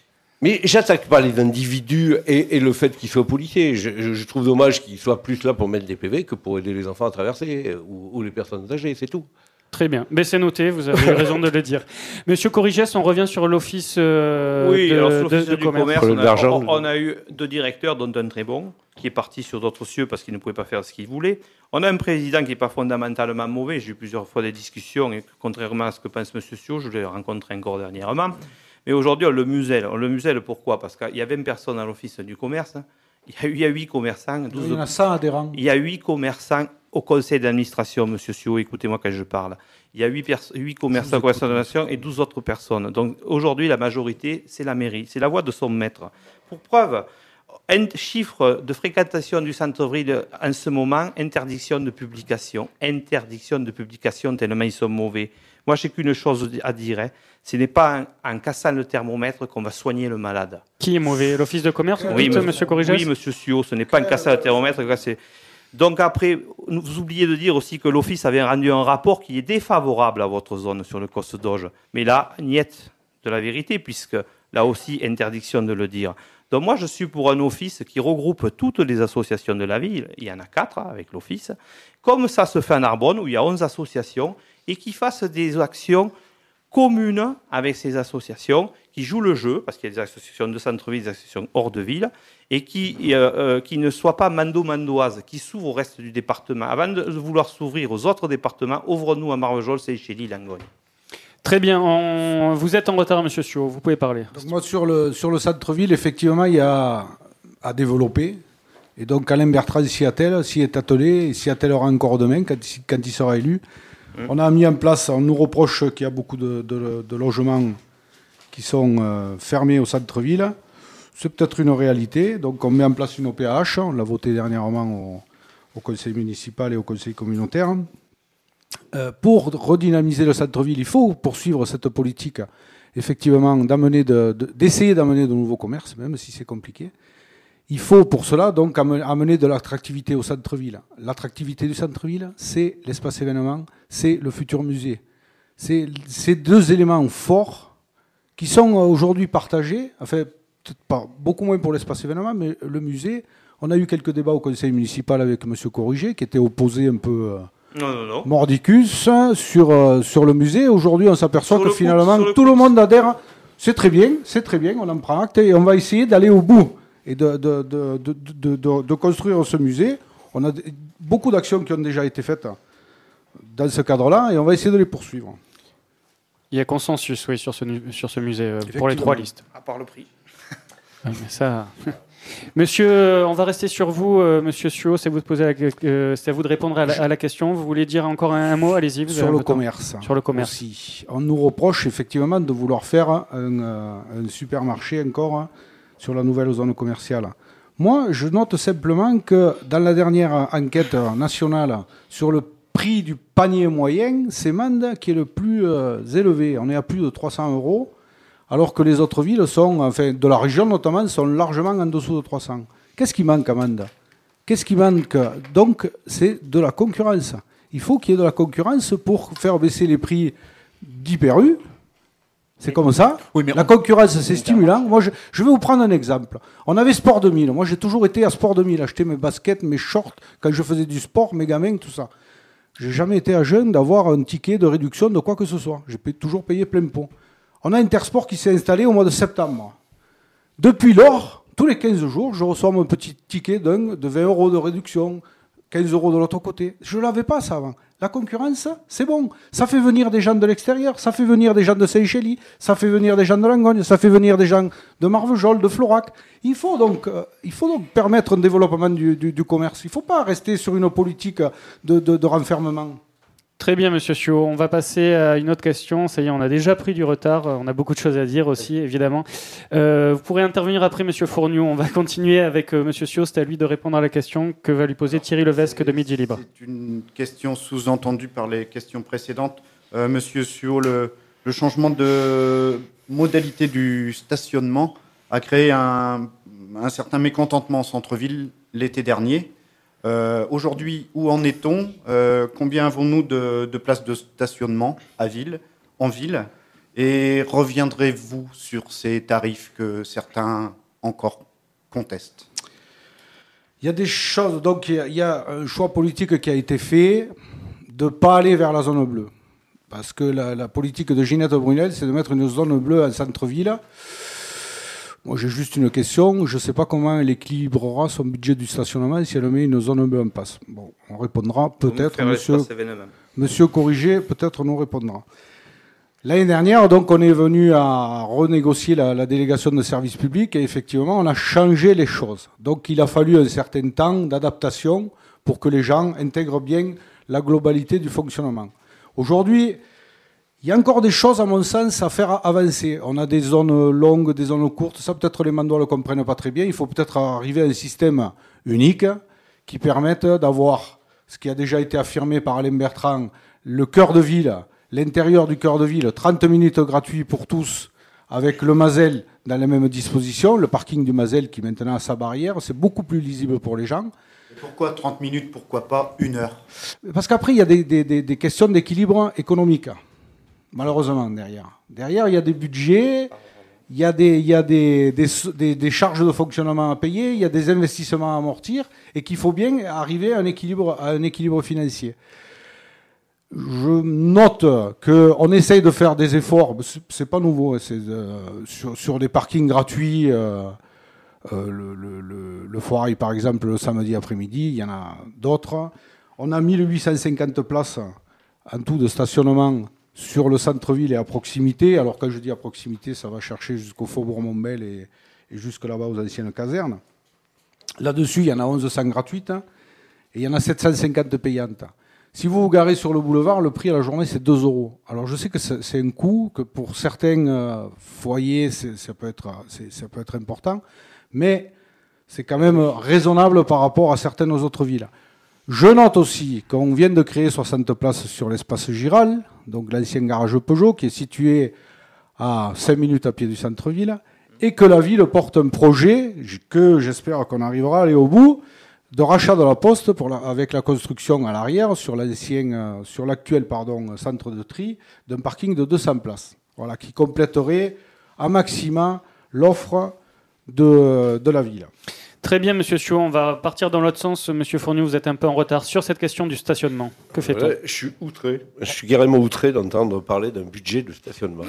Mais j'attaque pas les individus et, et le fait qu'ils soient policiers. Je, je, je trouve dommage qu'ils soient plus là pour mettre des P V que pour aider les enfants à traverser ou, ou les personnes âgées, c'est tout. Très bien. Mais c'est noté, vous avez eu raison de le dire. Monsieur Corrigès, on revient sur l'office euh, oui, de, alors, sur de, l'office de du commerce. commerce. On a, on, on a eu deux directeurs, dont un très bon, qui est parti sur d'autres cieux parce qu'il ne pouvait pas faire ce qu'il voulait. On a un président qui n'est pas fondamentalement mauvais. J'ai eu plusieurs fois des discussions, et contrairement à ce que pense M. Sio, je l'ai rencontré encore dernièrement. Mais aujourd'hui, on le muselle. On le muselle pourquoi? Parce qu'il y a vingt personnes à l'office du commerce. Il y a, il y a huit commerçants. douze... Il y en a cent adhérents. Il y a huit commerçants au conseil d'administration, M. Sio, écoutez-moi quand je parle. Il y a huit, pers- huit commerçants au conseil d'administration et douze autres personnes. Donc aujourd'hui, la majorité, c'est la mairie. C'est la voix de son maître. Pour preuve, un chiffre de fréquentation du centre-ville en ce moment, interdiction de publication. Interdiction de publication tellement ils sont mauvais. Moi, j'ai qu'une chose à dire. Hein. Ce n'est pas en, en cassant le thermomètre qu'on va soigner le malade. Qui est mauvais? L'office de commerce, oui, dites, monsieur Corrigès? Oui, monsieur Sio, ce n'est pas en cassant le thermomètre. C'est... Donc après, vous oubliez de dire aussi que l'Office avait rendu un rapport qui est défavorable à votre zone sur le Coste d'Auge. Mais là, niette de la vérité, puisque là aussi, interdiction de le dire. Donc moi, je suis pour un office qui regroupe toutes les associations de la ville. Il y en a quatre avec l'Office. Comme ça se fait en Narbonne, où il y a onze associations, et qui fasse des actions communes avec ces associations, qui jouent le jeu, parce qu'il y a des associations de centre-ville, des associations hors de ville, et qui, euh, euh, qui ne soient pas mando-mandoises, qui s'ouvrent au reste du département. Avant de vouloir s'ouvrir aux autres départements, ouvrons-nous à Marvejols, Seychelles, Langogne. Très bien. On... Vous êtes en retard, monsieur Sio. Vous pouvez parler. Donc moi, sur le, sur le centre-ville, effectivement, il y a à développer. Et donc, Alain Bertrand s'y attelle, s'y est attelé, et s'y attellera encore demain, quand, quand il sera élu. Mmh. On a mis en place, on nous reproche qu'il y a beaucoup de, de, de logements qui sont euh, fermés au centre-ville. C'est peut-être une réalité. Donc, on met en place une O P H. On l'a voté dernièrement au, au conseil municipal et au conseil communautaire. Euh, pour redynamiser le centre-ville, il faut poursuivre cette politique, effectivement, d'amener de, de, d'essayer d'amener de nouveaux commerces, même si c'est compliqué. Il faut pour cela donc amener de l'attractivité au centre-ville. L'attractivité du centre-ville, c'est l'espace événement, c'est le futur musée. C'est ces deux éléments forts qui sont aujourd'hui partagés, enfin, peut-être pas beaucoup moins pour l'espace événement, mais le musée, on a eu quelques débats au conseil municipal avec M. Corrigé, qui était opposé un peu... Euh, Non, non, non. mordicus sur, euh, sur le musée. Aujourd'hui, on s'aperçoit sur que le finalement, coup, le tout coup. le monde adhère. C'est très bien, c'est très bien, on en prend acte et on va essayer d'aller au bout et de, de, de, de, de, de, de construire ce musée. On a d- beaucoup d'actions qui ont déjà été faites dans ce cadre-là et on va essayer de les poursuivre. Il y a consensus, oui, sur ce, sur ce musée, euh, pour les trois listes. À part le prix. Ah, mais ça... Monsieur, on va rester sur vous, euh, Monsieur Sio, c'est, vous de poser la, euh, c'est à vous de répondre à la, à la question. Vous voulez dire encore un, un mot? Allez-y. Vous Sur avez le un peu de temps. commerce. Sur le commerce. Aussi. On nous reproche effectivement de vouloir faire un, euh, un supermarché encore hein, sur la nouvelle zone commerciale. Moi, je note simplement que dans la dernière enquête nationale sur le prix du panier moyen, c'est Mende qui est le plus euh, élevé. On est à plus de trois cents euros. Alors que les autres villes, sont, enfin, de la région notamment, sont largement en dessous de trois cents. Qu'est-ce qui manque à Mende? Qu'est-ce qui manque? Donc, c'est de la concurrence. Il faut qu'il y ait de la concurrence pour faire baisser les prix d'Hyper U. C'est comme ça. Oui, mais la on... concurrence, c'est stimulant. Moi, je, je vais vous prendre un exemple. On avait Sport deux mille. Moi, j'ai toujours été à Sport deux mille, acheter mes baskets, mes shorts, quand je faisais du sport, mes gamins, tout ça. J'ai jamais été à jeune d'avoir un ticket de réduction de quoi que ce soit. J'ai payé, toujours payé plein pot. On a Intersport qui s'est installé au mois de septembre. Depuis lors, tous les quinze jours, je reçois mon petit ticket d'un, de vingt euros de réduction, quinze euros de l'autre côté. Je ne l'avais pas, ça, avant. La concurrence, c'est bon. Ça fait venir des gens de l'extérieur, ça fait venir des gens de Seychelles, ça fait venir des gens de Langogne, ça fait venir des gens de Marvejols, de Florac. Il faut donc, euh, il faut donc permettre un développement du, du, du commerce. Il ne faut pas rester sur une politique de, de, de renfermement. Très bien, Monsieur Sio. On va passer à une autre question. Ça y est, on a déjà pris du retard. On a beaucoup de choses à dire aussi, évidemment. Euh, vous pourrez intervenir après, Monsieur Fourniou. On va continuer avec euh, Monsieur Sio. C'est à lui de répondre à la question que va lui poser Thierry Levesque de Midi Libre. C'est une question sous-entendue par les questions précédentes. Euh, Monsieur Sio, le, le changement de modalité du stationnement a créé un, un certain mécontentement en centre-ville l'été dernier. Euh, aujourd'hui, où en est-on? euh, Combien avons-nous de, de places de stationnement à ville, en ville? Et reviendrez-vous sur ces tarifs que certains encore contestent? Il y a des choses, donc il y a, il y a un choix politique qui a été fait de ne pas aller vers la zone bleue. Parce que la, la politique de Ginette Brunel, c'est de mettre une zone bleue en centre-ville. Moi, j'ai juste une question. Je ne sais pas comment elle équilibrera son budget du stationnement si elle met une zone bleue en passe. Bon, on répondra peut-être. Monsieur, monsieur Corrigé, peut-être nous répondra. L'année dernière, donc, on est venu à renégocier la, la délégation de services publics et effectivement, on a changé les choses. Donc, il a fallu un certain temps d'adaptation pour que les gens intègrent bien la globalité du fonctionnement. Aujourd'hui, il y a encore des choses, à mon sens, à faire avancer. On a des zones longues, des zones courtes. Ça, peut-être les Mandois ne le comprennent pas très bien. Il faut peut-être arriver à un système unique qui permette d'avoir ce qui a déjà été affirmé par Alain Bertrand, le cœur de ville, l'intérieur du cœur de ville, trente minutes gratuits pour tous, avec le Mazel dans les mêmes dispositions. Le parking du Mazel qui maintenant a sa barrière, c'est beaucoup plus lisible pour les gens. Et pourquoi trente minutes, pourquoi pas une heure? Parce qu'après, il y a des, des, des, des questions d'équilibre économique. Malheureusement, derrière. Derrière, il y a des budgets, il y a des, il y a des, des, des, des charges de fonctionnement à payer, il y a des investissements à amortir, et qu'il faut bien arriver à un équilibre, à un équilibre financier. Je note qu'on essaye de faire des efforts, c'est pas nouveau, c'est euh, sur, sur des parkings gratuits, euh, euh, le, le, le, le Foirail par exemple, le samedi après-midi, il y en a d'autres. On a mille huit cent cinquante places en tout de stationnement sur le centre-ville et à proximité. Alors quand je dis à proximité, ça va chercher jusqu'au Faubourg Montbel et, et jusque là-bas aux anciennes casernes. Là-dessus, il y en a onze cents gratuites et il y en a sept cent cinquante payantes. Si vous vous garez sur le boulevard, le prix à la journée, c'est deux euros. Alors je sais que c'est un coût, que pour certains euh, foyers, ça peut être, ça peut être important, mais c'est quand même raisonnable par rapport à certaines autres villes. Je note aussi qu'on vient de créer soixante places sur l'espace Giral, donc l'ancien garage Peugeot, qui est situé à cinq minutes à pied du centre-ville, et que la ville porte un projet, que j'espère qu'on arrivera à aller au bout, de rachat de la Poste pour la, avec la construction à l'arrière, sur l'ancien, sur l'actuel pardon, centre de tri, d'un parking de deux cents places, voilà, qui compléterait à maxima l'offre de, de la ville. Très bien, Monsieur Chiot, on va partir dans l'autre sens. Monsieur Fournier, vous êtes un peu en retard sur cette question du stationnement. Que fait-on? Ouais, je suis outré. Je suis carrément outré d'entendre parler d'un budget de stationnement.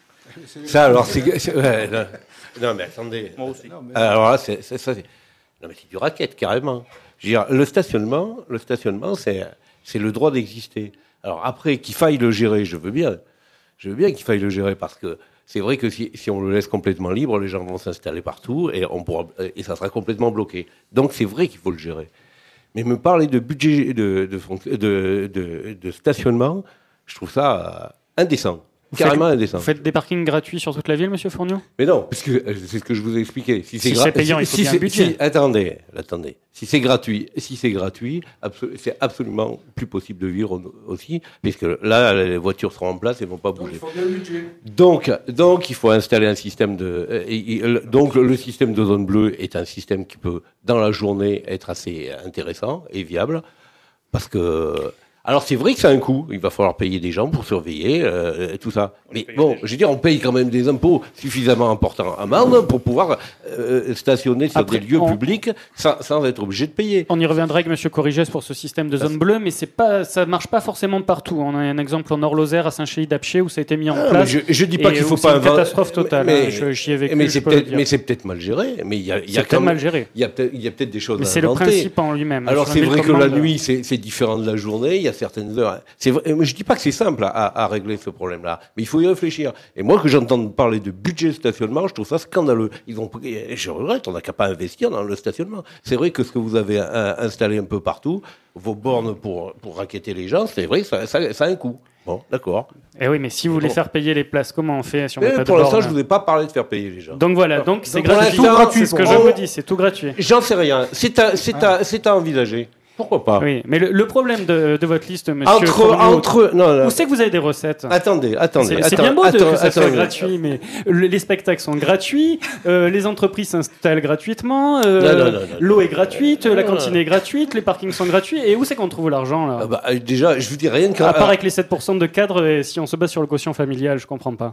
Ça, alors, c'est... Ouais, non, non, mais attendez. Moi aussi. Non, mais... Alors là, c'est, c'est, ça, c'est... Non, mais c'est du racket, carrément. Je veux dire, le stationnement, le stationnement, c'est, c'est le droit d'exister. Alors après, qu'il faille le gérer, je veux bien. Je veux bien qu'il faille le gérer parce que c'est vrai que si, si on le laisse complètement libre, les gens vont s'installer partout et, on pourra, et ça sera complètement bloqué. Donc c'est vrai qu'il faut le gérer. Mais me parler de budget de, de, de, de, de stationnement, je trouve ça indécent. Vous carrément faites, indécent. Vous faites des parkings gratuits sur toute la ville, Monsieur Fournier? Mais non, parce que c'est ce que je vous ai expliqué. Si c'est, si gra- c'est payant, si, il faut si bien un budget. Si, attendez, attendez. Si c'est gratuit, si c'est gratuit, absolu- c'est absolument plus possible de vivre aussi, puisque là, les voitures seront en place et vont pas bouger. Donc, il faut bien le budget. Donc, donc, il faut installer un système de. Euh, et, et, donc, le système de zone bleue est un système qui peut, dans la journée, être assez intéressant et viable, parce que. Alors c'est vrai que c'est un coût, il va falloir payer des gens pour surveiller euh, tout ça. Mais bon, je veux dire, on paye quand même des impôts suffisamment importants à Mende pour pouvoir euh, stationner sur Après, des lieux on... publics sans, sans être obligé de payer. On y reviendra avec M. Corrigès pour ce système de zone bleue, mais c'est pas, ça marche pas forcément partout. On a un exemple en Nord-Lozère, à Saint-Chély-d'Apcher, où ça a été mis en ah, place. Je, je dis pas qu'il faut pas inventer. C'est une inventer. catastrophe totale. Mais, hein, je, j'y ai vécu. Mais c'est, je peut-être, mais c'est peut-être mal géré. Mais il y a, il y a c'est quand même mal géré. Il y a peut-être, il y a peut-être des choses mais à c'est inventer. Le principe en lui-même. Alors c'est vrai que la nuit, c'est, c'est différent de la journée. Il y a certaines heures. C'est vrai, je dis pas que c'est simple à, à régler ce problème-là, mais il faut y réfléchir. Et moi, que j'entends parler de budget de stationnement, je trouve ça scandaleux. Ils ont, je regrette, on n'a qu'à pas investir dans le stationnement. C'est vrai que ce que vous avez un, installé un peu partout, vos bornes pour, pour racketter les gens, c'est vrai que ça, ça, ça a un coût. Bon, d'accord. Eh oui, mais si vous voulez bon. faire payer les places, comment on fait si on mais met pas pour de l'instant, borne? je vous ai pas parlé de faire payer les gens. Donc voilà, donc c'est donc, gratuit. Tout gratuit. C'est ce que oh, je vous dis, c'est tout gratuit. J'en sais rien. C'est à, c'est à, c'est à envisager. Pourquoi pas? Oui, mais le, le problème de, de votre liste, monsieur entre, Fournier, entre, non, non. Où c'est que vous avez des recettes? Attendez, attendez. C'est, attends, c'est bien beau attends, de, que ça attends, soit attends, gratuit, mais le, les spectacles sont gratuits, euh, les entreprises s'installent gratuitement, euh, non, non, non, non, l'eau non. est gratuite, non, la non, cantine non. est gratuite, les parkings sont gratuits, et où c'est qu'on trouve l'argent là? Ah bah, déjà, je vous dis rien que... À part avec les sept pour cent de cadres, et si on se base sur le quotient familial, je comprends pas.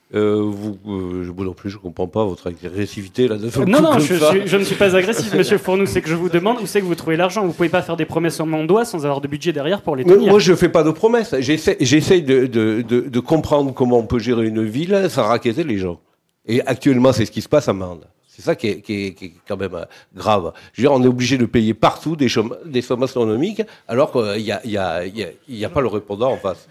Euh, vous, euh, moi non plus, je ne comprends pas votre agressivité là. Euh, non, non, je, suis, je ne suis pas agressif, Monsieur Fournou. C'est que je vous demande où c'est que vous trouvez l'argent. Vous ne pouvez pas faire des promesses en mon doigt sans avoir de budget derrière pour les tenir. Moi, je ne fais pas de promesses. J'essaie, j'essaie de, de, de, de comprendre comment on peut gérer une ville sans raqueter les gens. Et actuellement, c'est ce qui se passe à Mende. C'est ça qui est, qui, est, qui est quand même grave. Je veux dire, on est obligé de payer partout des, chôma, des sommes astronomiques alors qu'il n'y a, y a, y a, y a pas le répondant en face.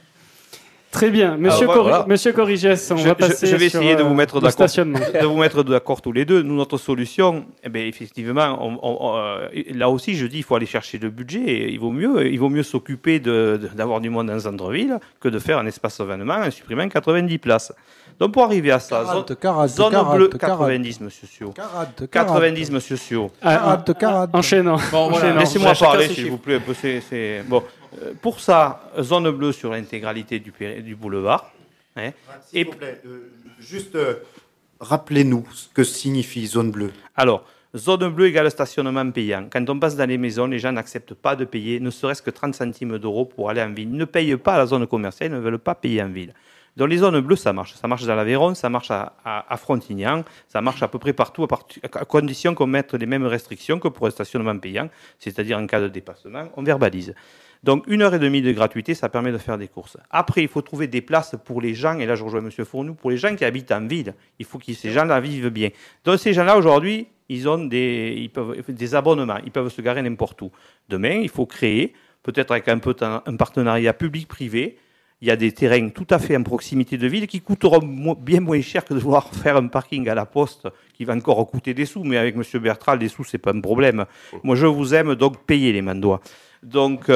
Très bien, Monsieur, Alors, Cor- voilà. Monsieur Corrigès, on je, va passer je vais essayer sur, de vous mettre d'accord, de vous mettre d'accord tous les deux. Nous, notre solution, eh bien, effectivement, on, on, on, là aussi, je dis, il faut aller chercher le budget. Et il vaut mieux, il vaut mieux s'occuper de, de, d'avoir du monde dans un centre-ville que de faire un espace événement en supprimant quatre-vingt-dix places. Donc, pour arriver à ça, quarante, zone, quarante, zone quarante, bleue, quarante. quatre-vingt-dix, Monsieur Sio. quarante, quatre-vingt-dix, Monsieur Sio. quarante, quarante. Enchaînant. Bon, voilà. Enchaînant. Laissez-moi Chacun parler, ses s'il chiffres. vous plaît. Un peu, c'est, c'est... Bon. Euh, pour ça, zone bleue sur l'intégralité du, péri- du boulevard. Hein. S'il Et vous plaît, euh, juste euh, rappelez-nous ce que signifie zone bleue. alors, zone bleue égale stationnement payant. Quand on passe dans les maisons, les gens n'acceptent pas de payer ne serait-ce que trente centimes d'euros pour aller en ville. Ils ne payent pas à la zone commerciale, ils ne veulent pas payer en ville. Dans les zones bleues, ça marche. Ça marche dans l'Aveyron, ça marche à, à, à Frontignan, ça marche à peu près partout, à, part, à condition qu'on mette les mêmes restrictions que pour un stationnement payant, c'est-à-dire en cas de dépassement, on verbalise. Donc, une heure et demie de gratuité, ça permet de faire des courses. Après, il faut trouver des places pour les gens, et là je rejoins M. Fournou, pour les gens qui habitent en ville. Il faut que ces gens-là vivent bien. Donc, ces gens-là, aujourd'hui, ils ont des, ils peuvent, des abonnements, ils peuvent se garer n'importe où. Demain, il faut créer, peut-être avec un, peu un partenariat public-privé. Il y a des terrains tout à fait en proximité de ville qui coûteront mo- bien moins cher que de vouloir faire un parking à la poste qui va encore coûter des sous. Mais avec M. Bertrand, les sous, c'est pas un problème. Moi, je vous aime, donc payez les mandois. Donc,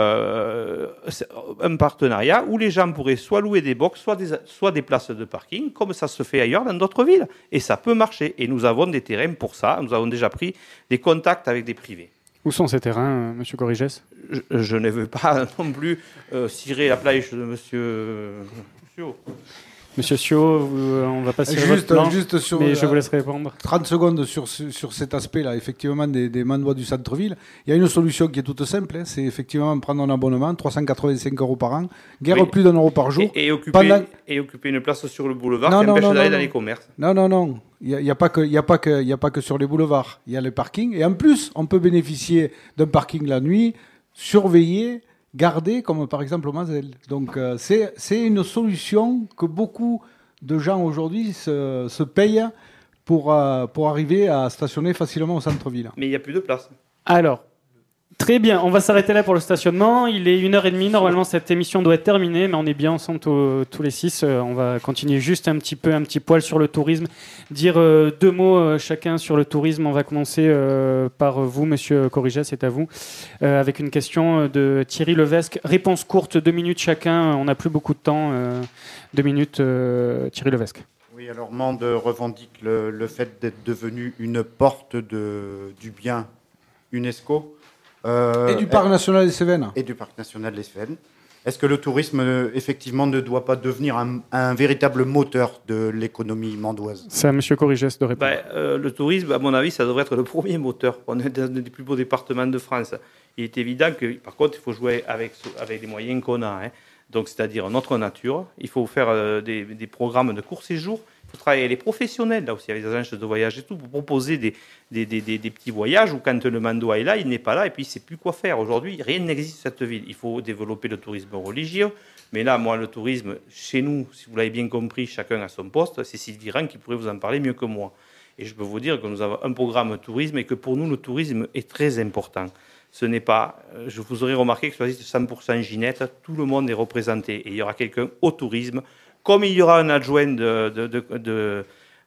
euh, c'est un partenariat où les gens pourraient soit louer des box, soit des, soit des places de parking, comme ça se fait ailleurs dans d'autres villes. Et ça peut marcher. Et nous avons des terrains pour ça. Nous avons déjà pris des contacts avec des privés. Où sont ces terrains, euh, Monsieur Corrigès? Je, je ne veux pas non plus euh, cirer la plage de Monsieur Sio. Monsieur Sio, vous, euh, on va passer Juste, votre plan, juste sur, mais je euh, vous laisse répondre. trente secondes sur, ce- sur cet aspect-là, effectivement, des, des mandois du centre-ville. Il y a une solution qui est toute simple, hein, c'est effectivement prendre un abonnement, trois cent quatre-vingt-cinq euros par an, guère Oui. plus d'un euro par jour. Et, et occuper, Pendant- et occuper une place sur le boulevard Non, qui non, empêche non, d'aller non, dans non. les commerces. Non, non, non. Il n'y a, il y a, pas que- il y a, pas que- il y a pas que sur les boulevards. Il y a le parking. Et en plus, on peut bénéficier d'un parking la nuit, surveillé, gardé, comme par exemple au Mazel. Donc, euh, c'est c'est une solution que beaucoup de gens aujourd'hui se, se payent pour, euh, pour arriver à stationner facilement au centre-ville. Mais il n'y a plus de place. Alors, très bien, on va s'arrêter là pour le stationnement. Il est une heure et demie. Normalement, cette émission doit être terminée, mais on est bien ensemble tous, tous les six. Euh, on va continuer juste un petit peu, un petit poil sur le tourisme. Dire euh, deux mots euh, chacun sur le tourisme. On va commencer euh, par vous, Monsieur Corrigès, c'est à vous, euh, avec une question de Thierry Levesque. Réponse courte, deux minutes chacun. On n'a plus beaucoup de temps. Euh, deux minutes, euh, Thierry Levesque. Oui, alors Mende revendique le, le fait d'être devenu une porte de, du bien UNESCO. Euh, Et du Parc national des Cévennes. Et du Parc national des Cévennes. Est-ce que le tourisme, euh, effectivement, ne doit pas devenir un, un véritable moteur de l'économie mandoise? C'est à Monsieur Corrigès de répondre. Ben, euh, le tourisme, à mon avis, ça devrait être le premier moteur. On est dans un des plus beaux départements de France. Il est évident que, par contre, il faut jouer avec, avec les moyens qu'on a. Hein. Donc, c'est-à-dire notre nature. Il faut faire euh, des, des programmes de court séjour. Il faut travailler avec les professionnels, là aussi, avec les agences de voyage et tout, pour proposer des, des, des, des, des petits voyages où, quand le mandois est là, il n'est pas là et puis il ne sait plus quoi faire. Aujourd'hui, rien n'existe dans cette ville. Il faut développer le tourisme religieux. Mais là, moi, le tourisme, chez nous, si vous l'avez bien compris, chacun à son poste, c'est Sylvie Rang qui pourrait vous en parler mieux que moi. Et je peux vous dire que nous avons un programme tourisme et que pour nous, le tourisme est très important. Ce n'est pas, je vous aurais remarqué que sur la liste cent pour cent Ginette, tout le monde est représenté. Et il y aura quelqu'un au tourisme, comme il y aura un adjoint de, de, de, de,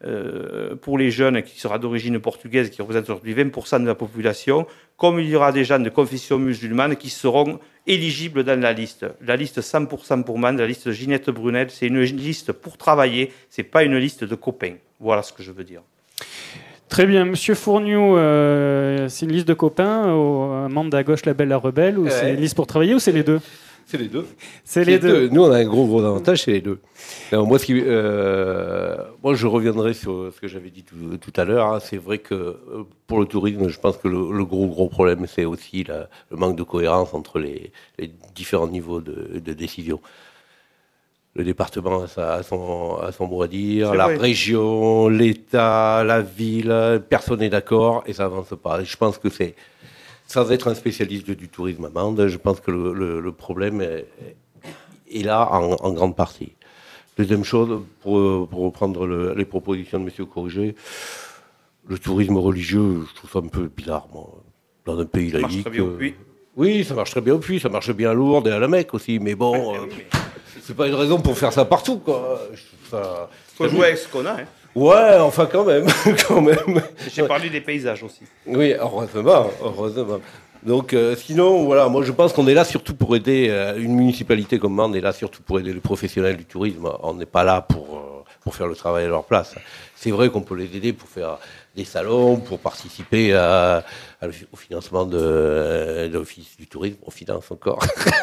euh, pour les jeunes qui sera d'origine portugaise, qui représente aujourd'hui vingt pour cent de la population, comme il y aura des gens de confession musulmane qui seront éligibles dans la liste. La liste cent pour cent pour Mende, la liste Ginette Brunel, c'est une liste pour travailler, c'est pas une liste de copains. Voilà ce que je veux dire. Très bien, Monsieur Fourniou, euh, c'est une liste de copains, au Mende à gauche, la belle, la rebelle, ou Ouais. c'est une liste pour travailler, ou c'est les deux? C'est les deux. C'est les deux. Nous, on a un gros, gros avantage, c'est les deux. Alors, moi, ce qui, euh, moi, je reviendrai sur ce que j'avais dit tout, tout à l'heure. Hein. C'est vrai que euh, pour le tourisme, je pense que le, le gros, gros problème, c'est aussi la, le manque de cohérence entre les, les différents niveaux de, de décision. le département a, sa- a son, a son mot à dire, C'est la vrai. région, l'État, la ville, personne n'est d'accord et ça avance pas. Et je pense que c'est, sans être un spécialiste du tourisme à Mende, je pense que le, le- le problème est, est là en, en grande partie. Deuxième chose, pour, pour reprendre le- les propositions de M. Corrigé, le tourisme religieux, je trouve ça un peu bizarre, moi. Dans un pays Ça marche laïque. très bien au euh, Puy. Oui, ça marche très bien au Puy, ça marche bien à Lourdes et à la Mecque aussi, mais bon, euh, c'est pas une raison pour faire ça partout, quoi. Je trouve ça- Faut jouer avec ce qu'on a. Hein. Ouais, enfin quand même, quand même. J'ai parlé des paysages aussi. Oui, heureusement, heureusement. Donc, euh, sinon, voilà, moi je pense qu'on est là surtout pour aider euh, une municipalité comme Mende, on est là surtout pour aider les professionnels du tourisme. On n'est pas là pour, euh, pour faire le travail à leur place. C'est vrai qu'on peut les aider pour faire des salons, pour participer à, à le- au financement de, euh, de l'Office du tourisme. On finance encore.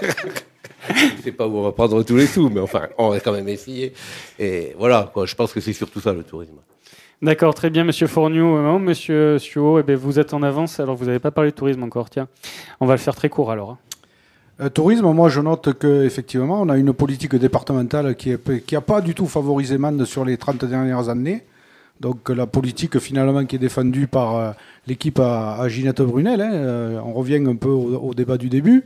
Je sais pas où on va prendre tous les sous, mais enfin, on va quand même essayer. Et voilà, quoi, je pense que c'est surtout ça le tourisme. D'accord, très bien, Monsieur Fourniou. Euh, Monsieur Suot, eh ben, vous êtes en avance, alors vous n'avez pas parlé de tourisme encore. Tiens, on va le faire très court alors. Euh, tourisme, moi je note qu'effectivement, on a une politique départementale qui n'a pas du tout favorisé Mende sur les trente dernières années. Donc la politique finalement qui est défendue par euh, l'équipe à, à Ginette Brunel, hein, euh, on revient un peu au, au débat du début.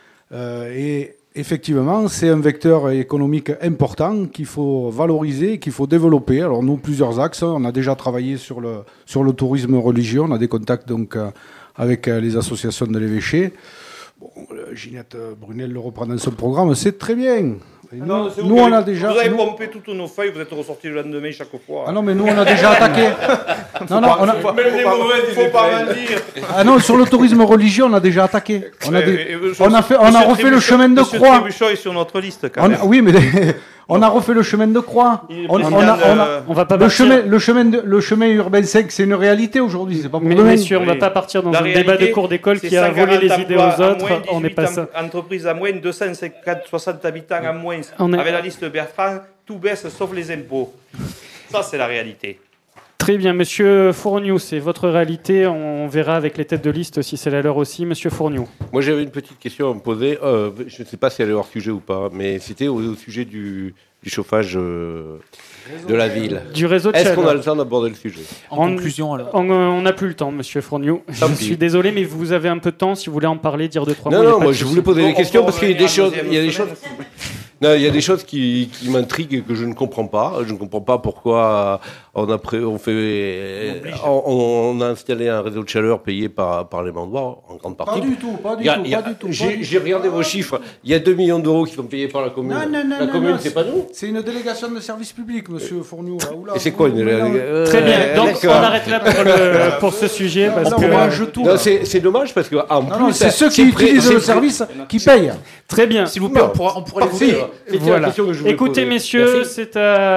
Euh, et effectivement, c'est un vecteur économique important qu'il faut valoriser, qu'il faut développer. Alors nous, plusieurs axes. On a déjà travaillé sur le, sur le tourisme religieux. On a des contacts donc, euh, avec euh, les associations de l'évêché. Bon, euh, Ginette Brunel le reprend dans son programme, c'est très bien. Et nous, Non, c'est vous nous, qui on avez- a déjà... Vous avez nous- pompé toutes nos feuilles, vous êtes ressortis le lendemain chaque fois. Ah non, mais nous, on a déjà attaqué. Non, non, on a... Faut pas, faut pas, faut pas m'en dire. Ah non, sur le tourisme religieux, on a déjà attaqué. On a, Euh, des- euh, on a, fait, on a Monsieur refait le Trébuchon- chemin de Monsieur croix. Trébuchon est sur notre liste quand On même. a- oui, mais on a refait le chemin de croix. Il est On, on président a, on de- a- On va pas le, partir. chemin, le, chemin de- le chemin urbain cinq, c'est une réalité aujourd'hui. C'est pas pour Mais demain. messieurs, on va Oui. pas partir dans La un débat de réalité, cours d'école c'est qui a volé les cent quarante idées aux emplois à autres. moins, On n'est pas dix-huit ça. em- entreprises à moins, deux cent cinquante, soixante habitants à moins. On est- Avec la liste Bertrand, tout baisse sauf les impôts. Ça, c'est la réalité. Très bien, Monsieur Fourniou, c'est votre réalité. On verra avec les têtes de liste si c'est la leur aussi. Monsieur Fourniou. Moi, j'avais une petite question à me poser. Euh, je ne sais pas si elle est hors sujet ou pas, mais c'était au, au sujet du, du chauffage euh, de la ville. Du réseau de Est-ce qu'on a chaleur. le temps d'aborder le sujet? En En- conclusion, alors. On euh, on n'a plus le temps, Monsieur Fourniou. Je Tant pis. suis désolé, mais vous avez un peu de temps si vous voulez en parler, dire deux, trois Non, mots. il y a non, pas moi de je souci. voulais poser des On questions peut parce qu'il y a des revenir à la choses, il y a des deuxième choses, semaine. non, il y a des choses qui, qui m'intriguent et que je ne comprends pas. Je ne comprends pas pourquoi on a, pré- on fait, on, on a installé un réseau de chaleur payé par, par les Mandois en grande Pas partie. du tout, pas du Il y a- tout, il y a- pas du tout. pas J'ai du j'ai tout. regardé vos chiffres. Il y a deux millions d'euros qui sont payés par la commune. Non, non, non, la non, commune, non, c'est pas nous. C'est une délégation de service public, Monsieur Fourniou. Là, oula, Et c'est vous- quoi une vous mélangez- euh, Très bien, donc on d'accord. arrête là pour, le- pour ce sujet. Parce Là, que, on mélange tout. Non, là. c'est c'est dommage parce que en Non, plus, non, c'est ceux c'est qui pré- utilisent c'est le pré- service qui payent. Très bien. S'il vous plaît, on pourra, on pourra Parfait. l'évoquer. C'était la Voilà. question que je voulais Écoutez, poser. messieurs, Merci. c'est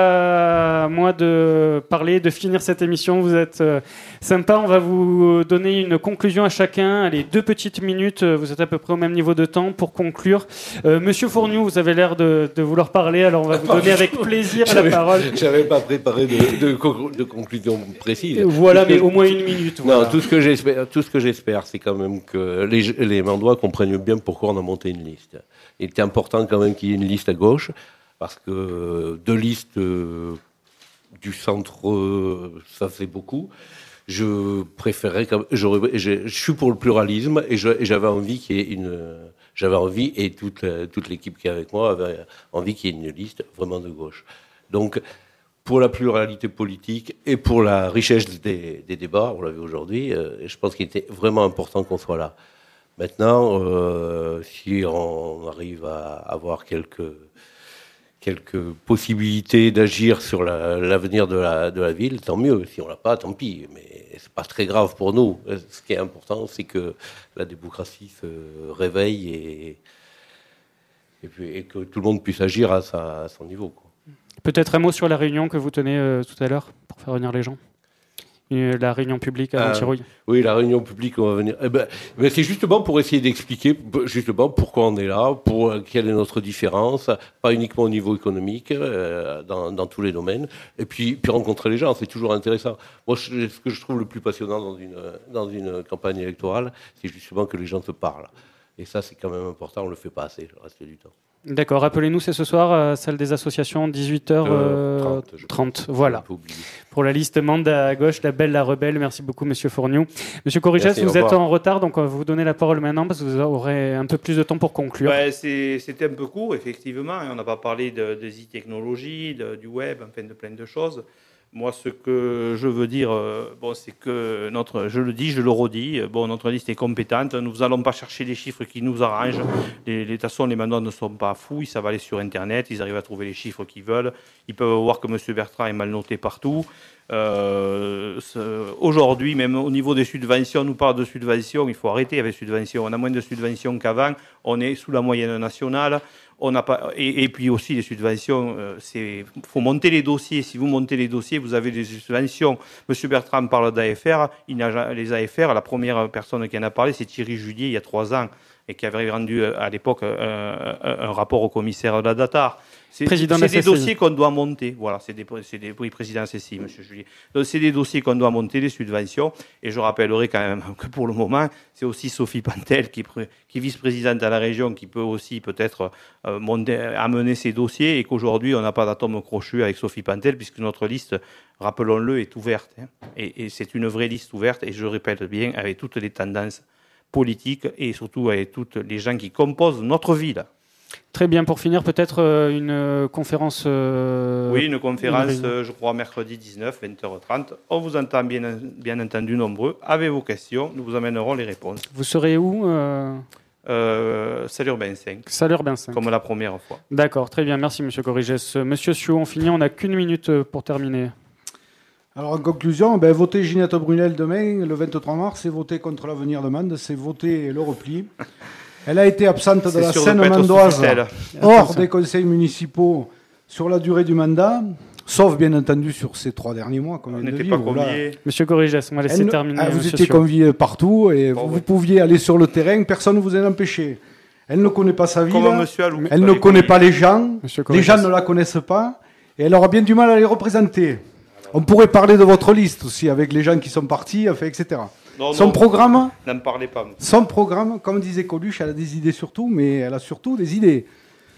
à moi de parler, de finir cette émission. Vous êtes euh, sympa. On va vous donner une conclusion à chacun. Allez, deux petites minutes. Vous êtes à peu près au même niveau de temps pour conclure. Euh, Monsieur Fourniou, vous avez l'air de, de vouloir parler, alors on va vous donner avec plaisir la J'avais- parole. J'avais pas préparé de, de, con- de conclusion précise. Voilà, Tout ce mais que- au moins une minute. Non, voilà. tout ce que j'espère, tout ce que j'espère, c'est quand même que les, les Mandois comprennent bien pourquoi on a monté une liste. Il était important quand même qu'il y ait une liste à gauche, parce que deux listes euh, du centre, euh, ça fait beaucoup. Je préférais, quand- j'aurais- je, je suis pour le pluralisme et je- et j'avais envie qu'il y ait une, j'avais envie et toute la- toute l'équipe qui est avec moi avait envie qu'il y ait une liste vraiment de gauche. Donc pour la pluralité politique et pour la richesse des, des débats, on l'a vu aujourd'hui, euh, je pense qu'il était vraiment important qu'on soit là. Maintenant, euh, si on arrive à avoir quelques, quelques possibilités d'agir sur la- l'avenir de la, de la ville, tant mieux. Si on l'a pas, tant pis. Mais c'est pas très grave pour nous. Ce qui est important, c'est que la démocratie se réveille et, et, puis, et que tout le monde puisse agir à, sa- à son niveau, quoi. Peut-être un mot sur la réunion que vous tenez euh, tout à l'heure pour faire venir les gens. Euh, la réunion publique à Euh, Montirouille. Oui, la réunion publique, on va venir. Eh ben, ben, c'est justement pour essayer d'expliquer justement pourquoi on est là, pour euh, quelle est notre différence, pas uniquement au niveau économique, euh, dans, dans tous les domaines, et puis, puis rencontrer les gens, c'est toujours intéressant. Moi, je- ce que je trouve le plus passionnant dans une, dans une campagne électorale, c'est justement que les gens se parlent. Et ça, c'est quand même important, on le fait pas assez le reste du temps. D'accord, rappelez-nous, c'est ce soir, euh, salle des associations, dix-huit heures Euh, trente. Voilà. Pour la liste Mende à gauche, la belle, la rebelle. Merci beaucoup, Monsieur Fourniou. Monsieur Corriges, Merci, vous au êtes revoir. en retard, donc on va vous donner la parole maintenant parce que vous aurez un peu plus de temps pour conclure. Ouais, c'est- C'était un peu court, effectivement. Et on n'a pas parlé de, des e-technologies, de- du web, enfin de plein de choses. Moi, ce que je veux dire, euh, bon, c'est que notre, je le dis, je le redis, euh, bon, notre liste est compétente. Nous n'allons pas chercher les chiffres qui nous arrangent. Les, les, de toute façon, les mandats ne sont pas fous. Ils savent aller sur Internet. Ils arrivent à trouver les chiffres qu'ils veulent. Ils peuvent voir que M. Bertrand est mal noté partout. Euh, ce- Aujourd'hui, même au niveau des subventions, on nous parle de subventions. Il faut arrêter avec les subventions. On a moins de subventions qu'avant. On est sous la moyenne nationale. On n'a pas, et, et puis aussi les subventions, euh, c'est faut monter les dossiers. Si vous montez les dossiers, vous avez des subventions. Monsieur Bertrand parle d'A F R. Il n'a ja- les A F R, la première personne qui en a parlé, c'est Thierry Julier, il y a trois ans, et qui avait rendu euh, à l'époque euh, un, un rapport au commissaire de la Datar. C'est Président de c'est la des C C I. dossiers qu'on doit monter. Voilà, c'est des, c'est des oui, président C C I, Monsieur Julier. Donc c'est des dossiers qu'on doit monter, les subventions. Et je rappellerai quand même que pour le moment, c'est aussi Sophie Pantel qui, est pré- qui est vice-présidente à la région, qui peut aussi peut-être euh, monter, amener ces dossiers, et qu'aujourd'hui on n'a pas d'atome crochu avec Sophie Pantel, puisque notre liste, rappelons-le, est ouverte. Hein. Et, et c'est une vraie liste ouverte. Et je répète bien, avec toutes les tendances politiques et surtout avec tous les gens qui composent notre ville. Très bien, pour finir, peut-être euh, une euh, conférence. euh, Oui, une conférence, réunion. euh, je crois, mercredi dix-neuf, vingt heures trente. On vous entend bien, bien entendu nombreux. Avec vos questions, nous vous amènerons les réponses. Vous serez où euh... Euh, Salut Urbain cinq. Salut Urbain cinq. Comme la première fois. D'accord, très bien, merci Monsieur Corriges. Monsieur Sio, on finit, on n'a qu'une minute euh, pour terminer. Alors en conclusion, ben, voter Ginette Brunel demain, le vingt-trois mars, c'est voter contre l'avenir de Mende, c'est voter le repli. Elle a été absente de C'est la sûr de scène pas être sous mandoise, tutelle. hors des conseils municipaux sur la durée du mandat, sauf bien entendu sur ces trois derniers mois. On n'était pas conviés. Monsieur Corriges, on va laisser Elle ne- terminer. ah, vous Monsieur étiez Sio. conviés partout et Bon, vous, oui. vous pouviez aller sur le terrain, personne ne vous en empêchait. Elle ne connaît pas sa ville, Comme Monsieur Alou. elle ne connaît pas les gens, Monsieur les Corriges. gens ne la connaissent pas, et elle aura bien du mal à les représenter. On pourrait parler de votre liste aussi, avec les gens qui sont partis, enfin, et cetera. Non, Son non, programme, N'en parlez pas. monsieur. son programme, comme disait Coluche, elle a des idées surtout, mais elle a surtout des idées.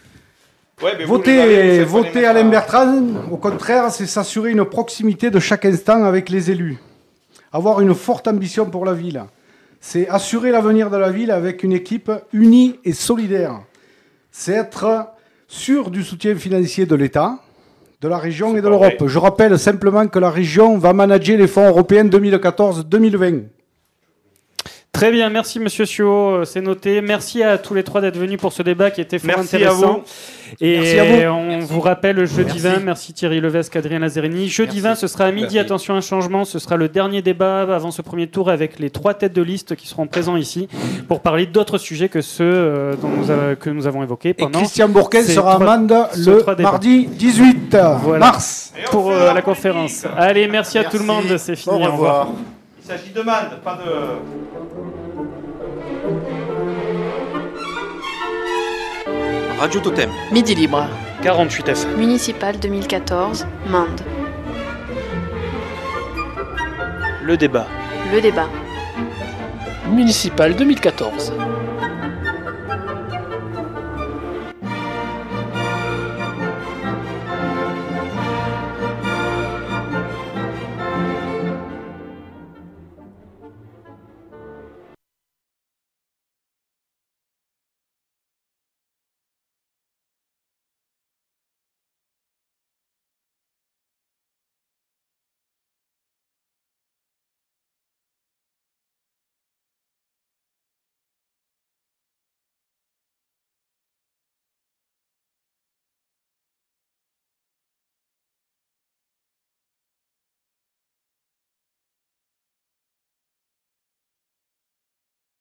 Ouais, mais vous les avez, Voter, vous savez voter mettre Alain à- Bertrand, au contraire, c'est s'assurer une proximité de chaque instant avec les élus. Avoir une forte ambition pour la ville. C'est assurer l'avenir de la ville avec une équipe unie et solidaire. C'est être sûr du soutien financier de l'État, de la région et de pas l'Europe. vrai. Je rappelle simplement que la région va manager les fonds européens deux mille quatorze deux mille vingt. Très bien, merci Monsieur Sio, euh, c'est noté. Merci à tous les trois d'être venus pour ce débat qui était fort Merci à intéressant. vous. Et Merci à vous. on vous rappelle jeudi Merci. vingt, merci Thierry Levesque, Adrien Lazerini. Jeudi Merci. vingt, ce sera à midi, Merci. attention un changement, ce sera le dernier débat avant ce premier tour avec les trois têtes de liste qui seront présents ici pour parler d'autres sujets que ceux euh, dont nous a- que nous avons évoqués Et pendant Christian Bourquin ces sera à trois- Mende ces le trois débats. mardi dix-huit Voilà. mars. Et on pour fait euh, la l'après-midi. conférence. Allez, merci, à tout le Merci. monde, c'est fini. Au au revoir. revoir. Il s'agit de Mende, pas de... Radio Totem. Midi Libre. quarante-huit F M. Municipal deux mille quatorze, Mende. Le débat. Le débat. Municipal deux mille quatorze.